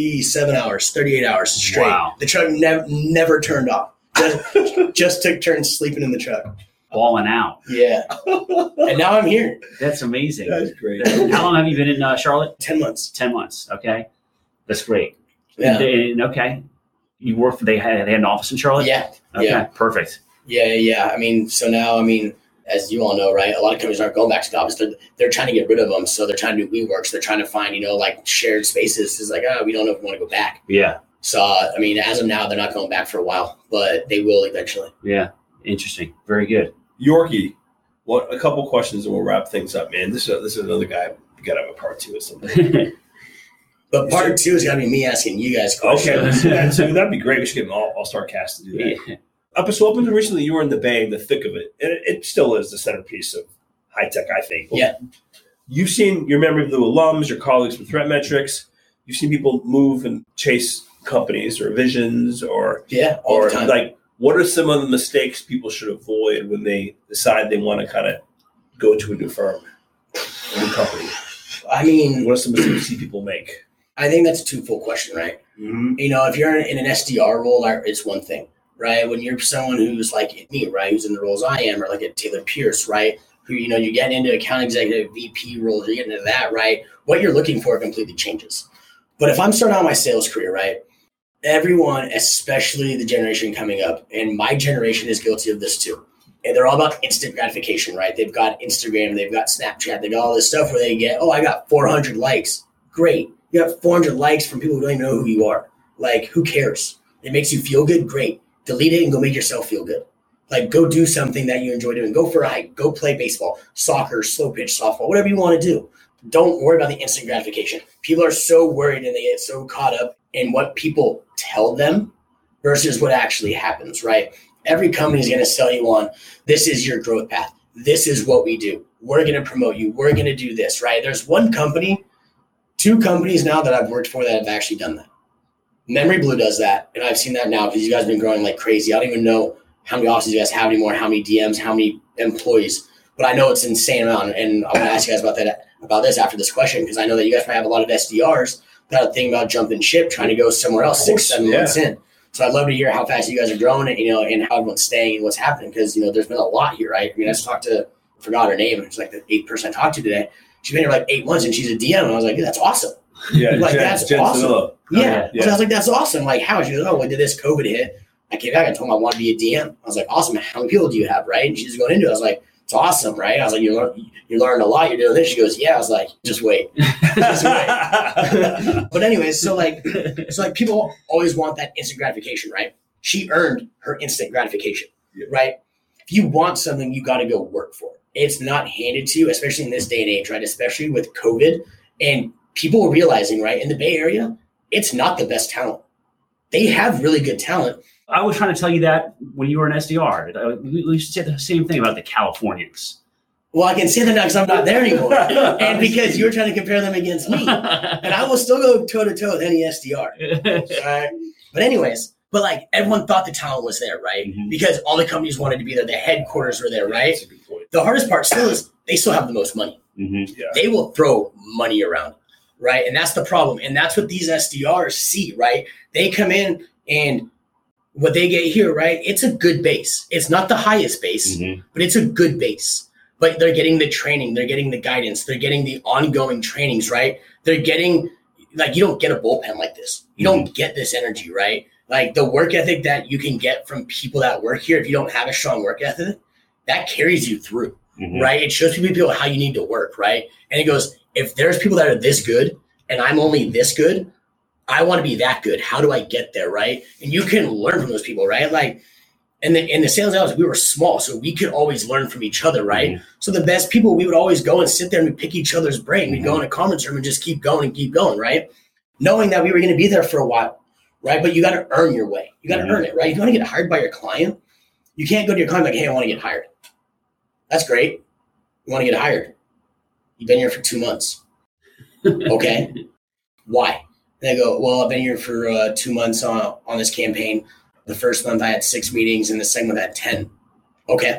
Speaker 1: 38 hours straight. Wow. The truck never turned off. Just took turns sleeping in the truck.
Speaker 3: Balling out.
Speaker 1: Yeah. And now I'm here.
Speaker 3: That's amazing.
Speaker 4: That's great.
Speaker 3: How long have you been in Charlotte?
Speaker 1: 10 months.
Speaker 3: 10 months. Okay. That's great.
Speaker 1: Yeah.
Speaker 3: And okay. You work for, they had an office in Charlotte?
Speaker 1: Yeah.
Speaker 3: Okay.
Speaker 1: Yeah.
Speaker 3: Perfect.
Speaker 1: Yeah. So now, as you all know, right, a lot of companies aren't going back to the office. They're trying to get rid of them. So they're trying to do WeWorks. They're trying to find, like shared spaces. It's like, we don't know if we want to go back.
Speaker 3: Yeah.
Speaker 1: So, as of now, they're not going back for a while, but they will eventually.
Speaker 3: Yeah. Interesting. Very good.
Speaker 4: Yorkie, a couple questions and we'll wrap things up, man. This is another guy. We got to have a part 2 or something.
Speaker 1: But part 2 is got to be me asking you guys questions.
Speaker 4: Okay, let's do that too. That'd be great. We should get an all-star cast to do that.
Speaker 3: Yeah.
Speaker 4: Up until recently, you were in the Bay, in the thick of it. And it still is the centerpiece of high tech, I think.
Speaker 1: Yeah.
Speaker 4: You've seen your Memory Blue alums, your colleagues with Threat Metrics. You've seen people move and chase companies or visions or
Speaker 1: all the time.
Speaker 4: Like, what are some of the mistakes people should avoid when they decide they want to kind of go to a new firm, a new company?
Speaker 1: I mean,
Speaker 4: what are some mistakes you see people make?
Speaker 1: I think that's a twofold question, right?
Speaker 4: Mm-hmm.
Speaker 1: You know, if you're in an SDR role, it's one thing, right? When you're someone who's like me, right, who's in the roles I am, or like a Taylor Pierce, right, who, you know, you're getting into account executive, VP roles, you're getting into that, right? What you're looking for completely changes. But if I'm starting out my sales career, right, everyone, especially the generation coming up, and my generation is guilty of this too, and they're all about instant gratification, right? They've got Instagram, they've got Snapchat, they got all this stuff where they get, oh, I got 400 likes. Great. You got 400 likes from people who don't even know who you are. Like, who cares? It makes you feel good. Great. Delete it and go make yourself feel good. Like, go do something that you enjoy doing. Go for a hike. Go play baseball, soccer, slow pitch, softball, whatever you want to do. Don't worry about the instant gratification. People are so worried and they get so caught up in what people tell them versus what actually happens, right? Every company is going to sell you on, this is your growth path. This is what we do. We're going to promote you. We're going to do this, right? There's one company, 2 companies now that I've worked for that have actually done that. Memory Blue does that, and I've seen that now because you guys have been growing like crazy. I don't even know how many offices you guys have anymore, how many DMs, how many employees, but I know it's an insane amount, and I want to ask you guys about this after this question because I know that you guys probably have a lot of SDRs that are thinking about jumping ship, trying to go somewhere else 6-7 months in. So I'd love to hear how fast you guys are growing and, you know, and how everyone's staying and what's happening because, you know, there's been a lot here, right? I mean, I just forgot her name. It's like the 8th person I talked to today. She's been here like 8 months and she's a DM. And I was like, that's awesome.
Speaker 4: Yeah,
Speaker 1: like, that's awesome.
Speaker 4: Sanilla.
Speaker 1: Yeah. So I was like, that's awesome. Like, how? She goes, oh, when did this COVID hit? I came back. I told him I wanted to be a DM. I was like, awesome. How many people do you have, right? And she's going into it. I was like, it's awesome, right? I was like, you learned a lot. You're doing this. She goes, yeah. I was like, just wait. Just wait. But anyways, so people always want that instant gratification, right? She earned her instant gratification, right? If you want something, you got to go work for it. It's not handed to you, especially in this day and age, right? Especially with COVID and people are realizing, right, in the Bay Area, it's not the best talent. They have really good talent.
Speaker 3: I was trying to tell you that when you were an SDR. We should say the same thing about the Californians.
Speaker 1: Well, I can say that now because I'm not there anymore. And because you're trying to compare them against me. And I will still go toe-to-toe with any SDR. Right? But anyways, like everyone thought the talent was there, right? Mm-hmm. Because all the companies wanted to be there. The headquarters were there, right? That's a good point. The hardest part still is they still have the most money.
Speaker 3: Mm-hmm. Yeah.
Speaker 1: They will throw money around, right? And that's the problem. And that's what these SDRs see, right? They come in and what they get here, right? It's a good base. It's not the highest base, but it's a good base. But they're getting the training. They're getting the guidance. They're getting the ongoing trainings, right? They're getting, like, you don't get a bullpen like this. You don't get this energy, right? Like the work ethic that you can get from people that work here, if you don't have a strong work ethic, that carries you through, right? It shows people how you need to work, right? And it goes, if there's people that are this good and I'm only this good, I want to be that good. How do I get there, right? And you can learn from those people, right? Like in the sales hours, we were small, so we could always learn from each other, right? So the best people, we would always go and sit there and we'd pick each other's brain. We'd go in a conference room and just keep going, right? Knowing that we were going to be there for a while, right? But you got to earn your way. You got to earn it, right? If you want to get hired by your client, you can't go to your client like, hey, I want to get hired. That's great. You want to get hired. You've been here for 2 months. Okay. Why? And they go, well, I've been here for 2 months on this campaign. The first month I had 6 meetings and the second month I had 10. Okay.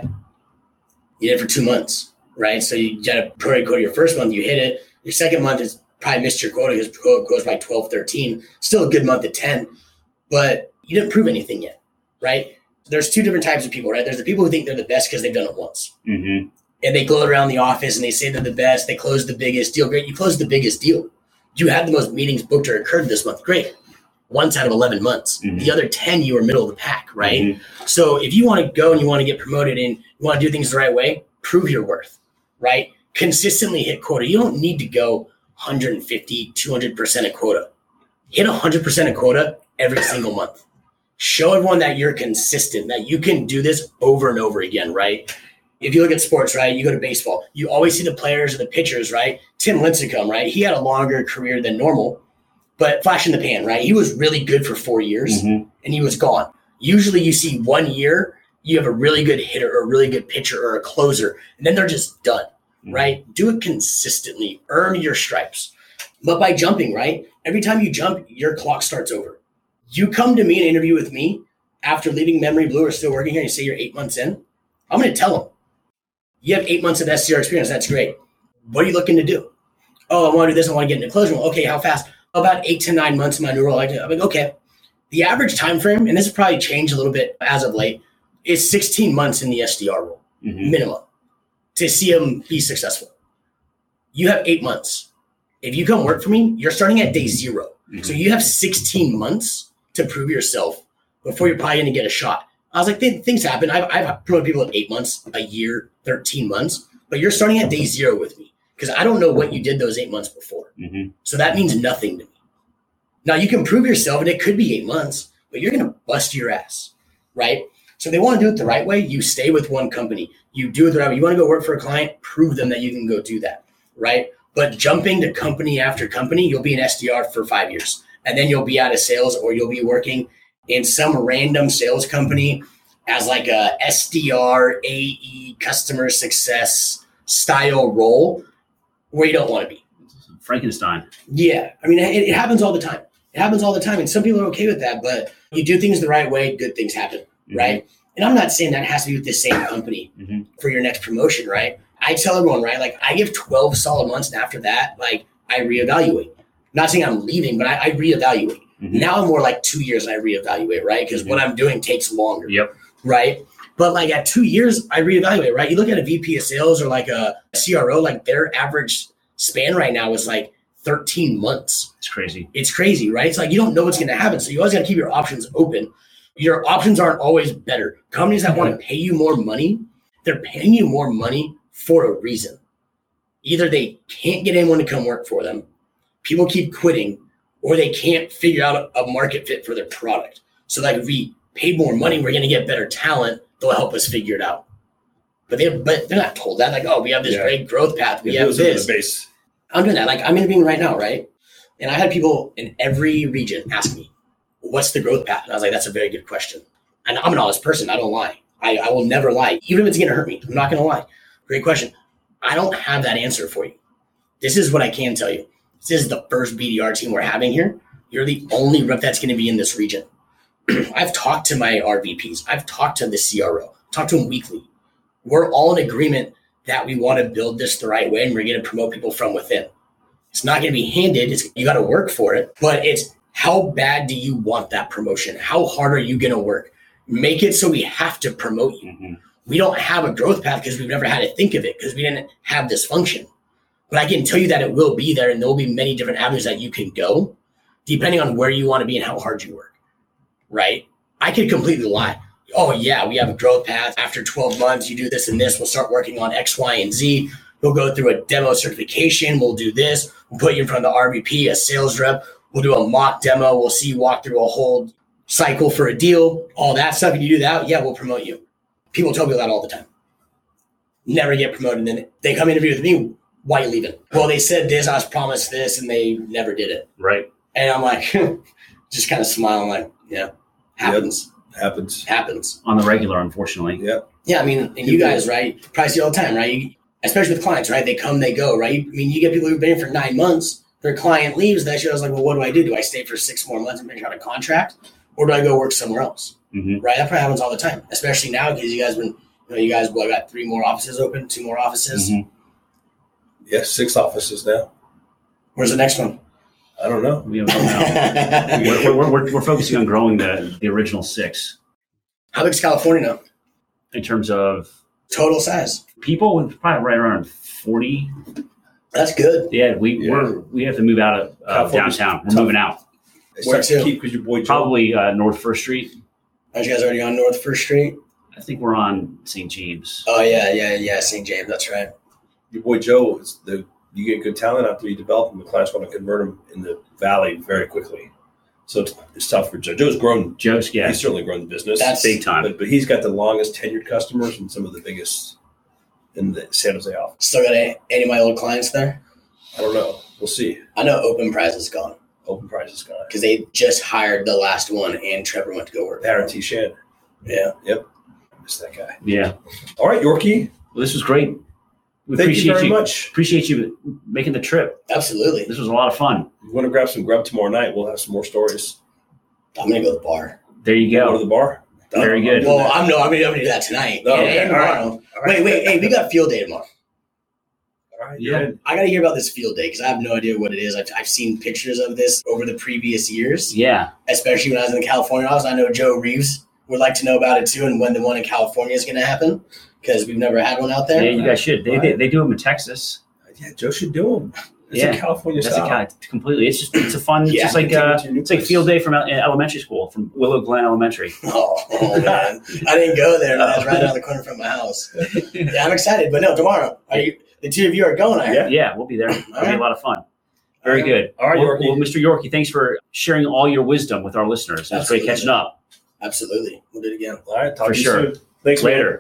Speaker 1: You did it for 2 months, right? So you got a pro quota your first month, you hit it. Your second month is probably missed your quota because it goes by 12, 13. Still a good month at 10, but you didn't prove anything yet, right? There's 2 different types of people, right? There's the people who think they're the best because they've done it once. And they gloat around the office and they say they're the best. They close the biggest deal. Great. You closed the biggest deal. You had the most meetings booked or occurred this month. Great. Once out of 11 months. The other 10, you were middle of the pack, right? So if you want to go and you want to get promoted and you want to do things the right way, prove your worth, right? Consistently hit quota. You don't need to go 150, 200% of quota. Hit 100% of quota every single month. Show everyone that you're consistent, that you can do this over and over again, right? If you look at sports, right, you go to baseball, you always see the players or the pitchers, right? Tim Lincecum, right? He had a longer career than normal, but flash in the pan, right? He was really good for 4 years and he was gone. Usually you see 1 year, you have a really good hitter or a really good pitcher or a closer, and then they're just done, right? Do it consistently. Earn your stripes. But by jumping, right, every time you jump, your clock starts over. You come to me and interview with me after leaving Memory Blue or still working here and you say you're 8 months in, I'm going to tell them, you have 8 months of SDR experience. That's great. What are you looking to do? Oh, I want to do this. I want to get into closing. Okay, how fast? about 8 to 9 months in my new role. I'm like, okay, the average time frame, and this has probably changed a little bit as of late, is 16 months in the SDR role, minimum, to see them be successful. You have 8 months. If you come work for me, you're starting at day 0. So you have 16 months to prove yourself before you're probably going to get a shot. I was like, things happen. I've promoted people in 8 months, a year, 13 months, but you're starting at day 0 with me because I don't know what you did those 8 months before. So that means nothing to me. Now you can prove yourself and it could be 8 months, but you're going to bust your ass, right? So they want to do it the right way. You stay with one company. You do it the right way. You want to go work for a client, prove them that you can go do that, right? But jumping to company after company, you'll be an SDR for 5 years. And then you'll be out of sales or you'll be working in some random sales company as like a SDR, AE, customer success style role where you don't want to be.
Speaker 3: Frankenstein.
Speaker 1: Yeah. I mean, it happens all the time. It happens all the time. And some people are okay with that, but you do things the right way, good things happen, right? And I'm not saying that has to be with the same company for your next promotion, right? I tell everyone, right? Like I give 12 solid months and after that, like I reevaluate. Not saying I'm leaving, but I reevaluate. Now I'm more like 2 years and I reevaluate, right? Because what I'm doing takes longer, right? But like at 2 years, I reevaluate, right? You look at a VP of sales or like a CRO, like their average span right now is like 13 months.
Speaker 3: It's crazy.
Speaker 1: It's crazy, right? It's like you don't know what's going to happen. So you always got to keep your options open. Your options aren't always better. Companies that want to pay you more money, they're paying you more money for a reason. Either they can't get anyone to come work for them, people keep quitting, or they can't figure out a market fit for their product. So like if we pay more money, we're going to get better talent. They'll help us figure it out. But they're not told that. Like, oh, we have this great growth path. We have this.
Speaker 4: Base.
Speaker 1: I'm doing that. Like I'm interviewing right now, right? And I had people in every region ask me, what's the growth path? And I was like, that's a very good question. And I'm an honest person. I don't lie. I will never lie. Even if it's going to hurt me, I'm not going to lie. Great question. I don't have that answer for you. This is what I can tell you. This is the first BDR team we're having here. You're the only rep that's going to be in this region. I've talked to my RVPs. I've talked to the CRO. Talked to them weekly. We're all in agreement that we want to build this the right way and we're going to promote people from within. It's not going to be handed. You got to work for it. But it's how bad do you want that promotion? How hard are you going to work? Make it so we have to promote you. We don't have a growth path because we've never had to think of it because we didn't have this function. But I can tell you that it will be there and there will be many different avenues that you can go depending on where you want to be and how hard you work, right? I could completely lie. Oh, yeah, we have a growth path. After 12 months, you do this and this. We'll start working on X, Y, and Z. We'll go through a demo certification. We'll do this. We'll put you in front of the RVP, a sales rep. We'll do a mock demo. We'll see you walk through a whole cycle for a deal. All that stuff. If you do that, yeah, we'll promote you. People tell me that all the time. Never get promoted. And then they come interview with me. Why are you leaving? Well, they said this, I was promised this, and they never did it.
Speaker 3: Right.
Speaker 1: And I'm like, just kind of smiling like, yeah, happens.
Speaker 4: Happens.
Speaker 3: On the regular, unfortunately.
Speaker 1: Yeah, I mean, and you guys, right, probably see all the time, right? Especially with clients, right? They come, they go, right? I mean, you get people who've been here for 9 months, their client leaves, that shit, I was like, well, what do? Do I stay for 6 more months and finish out a contract? Or do I go work somewhere else? Right? That probably happens all the time, especially now because you guys got 3 more offices open, 2 more offices.
Speaker 4: Yes, 6 offices now.
Speaker 1: Where's the next one?
Speaker 4: I don't know.
Speaker 3: We don't know. We're focusing on growing the original 6.
Speaker 1: How big is California now?
Speaker 3: In terms of
Speaker 1: total size?
Speaker 3: People, probably right around 40.
Speaker 1: That's good.
Speaker 3: Yeah, we have to move out of downtown. We're moving out.
Speaker 1: Where to?
Speaker 4: Because your boy Joe.
Speaker 3: Probably North First Street.
Speaker 1: Are you guys already on North First Street?
Speaker 3: I think we're on St. James.
Speaker 1: Oh, yeah, St. James. That's right.
Speaker 4: Your boy Joe, you get good talent out there, you develop them, the clients want to convert them in the valley very quickly. So it's tough for Joe. He's certainly grown the business.
Speaker 3: That's big time.
Speaker 4: But he's got the longest tenured customers and some of the biggest in the San Jose office.
Speaker 1: Still got any of my old clients there?
Speaker 4: I don't know. We'll see.
Speaker 1: I know Open Prize is gone.
Speaker 4: Open Prize is gone.
Speaker 1: Because they just hired the last one and Trevor went to go work.
Speaker 4: Darren T. Shan.
Speaker 1: Yeah.
Speaker 4: Yep. I miss that guy.
Speaker 3: Yeah.
Speaker 4: All right, Yorkie.
Speaker 3: Well, this was great.
Speaker 4: Thank you very much.
Speaker 3: Appreciate you making the trip.
Speaker 1: Absolutely.
Speaker 3: This was a lot of fun.
Speaker 4: If you want to grab some grub tomorrow night, we'll have some more stories.
Speaker 1: I'm going to go to the bar.
Speaker 3: There you go.
Speaker 4: Go to the bar?
Speaker 3: Very good.
Speaker 1: Well, I'm going to do that tonight.
Speaker 4: Okay.
Speaker 1: And tomorrow. All right. Wait. Hey, we got field day tomorrow.
Speaker 4: All right,
Speaker 3: Yeah.
Speaker 4: good.
Speaker 1: I got to hear about this field day because I have no idea what it is. I've seen pictures of this over the previous years,
Speaker 3: Yeah.
Speaker 1: especially when I was in the California office. I know Joe Reeves would like to know about it too, and when the one in California is going to happen because we've never had one out there.
Speaker 3: Yeah, you guys should. They do them in Texas.
Speaker 4: Yeah, Joe should do them. It's
Speaker 3: Yeah.
Speaker 4: a California
Speaker 3: That's
Speaker 4: style.
Speaker 3: completely. It's a fun.
Speaker 1: Yeah,
Speaker 3: it's just like
Speaker 4: take it to your
Speaker 3: it's like
Speaker 4: place.
Speaker 3: field day from elementary school, from Willow Glen Elementary.
Speaker 1: Oh man, I didn't go there. That's right around the corner from my house. Yeah, I'm excited. But no, tomorrow. The two of you are going. I heard.
Speaker 3: Yeah, we'll be there. It'll be a lot of fun. Very good.
Speaker 4: All right, Yorkie.
Speaker 3: Well, Mr. Yorkie, thanks for sharing all your wisdom with our listeners. It was great
Speaker 1: Absolutely.
Speaker 3: catching up.
Speaker 1: Absolutely, we'll do it again.
Speaker 4: All right, talk
Speaker 3: For
Speaker 4: to you
Speaker 3: sure.
Speaker 4: soon. Thanks, man.
Speaker 3: Later.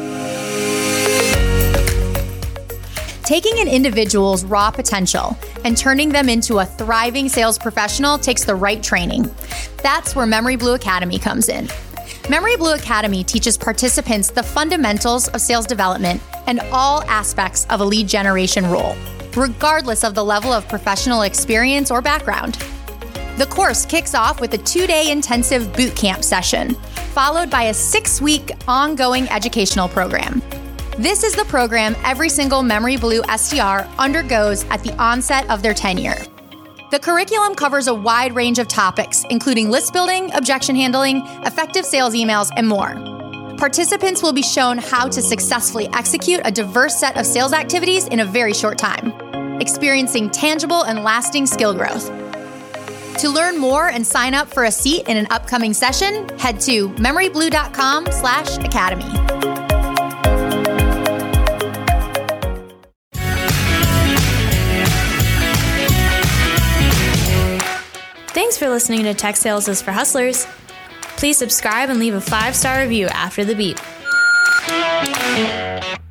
Speaker 6: Taking an individual's raw potential and turning them into a thriving sales professional takes the right training. That's where Memory Blue Academy comes in. Memory Blue Academy teaches participants the fundamentals of sales development and all aspects of a lead generation role, regardless of the level of professional experience or background. The course kicks off with a 2-day intensive boot camp session, followed by a 6-week ongoing educational program. This is the program every single Memory Blue SDR undergoes at the onset of their tenure. The curriculum covers a wide range of topics, including list building, objection handling, effective sales emails, and more. Participants will be shown how to successfully execute a diverse set of sales activities in a very short time, experiencing tangible and lasting skill growth. To learn more and sign up for a seat in an upcoming session, head to memoryblue.com/academy.
Speaker 7: Thanks for listening to Tech Sales is for Hustlers. Please subscribe and leave a 5-star review after the beep.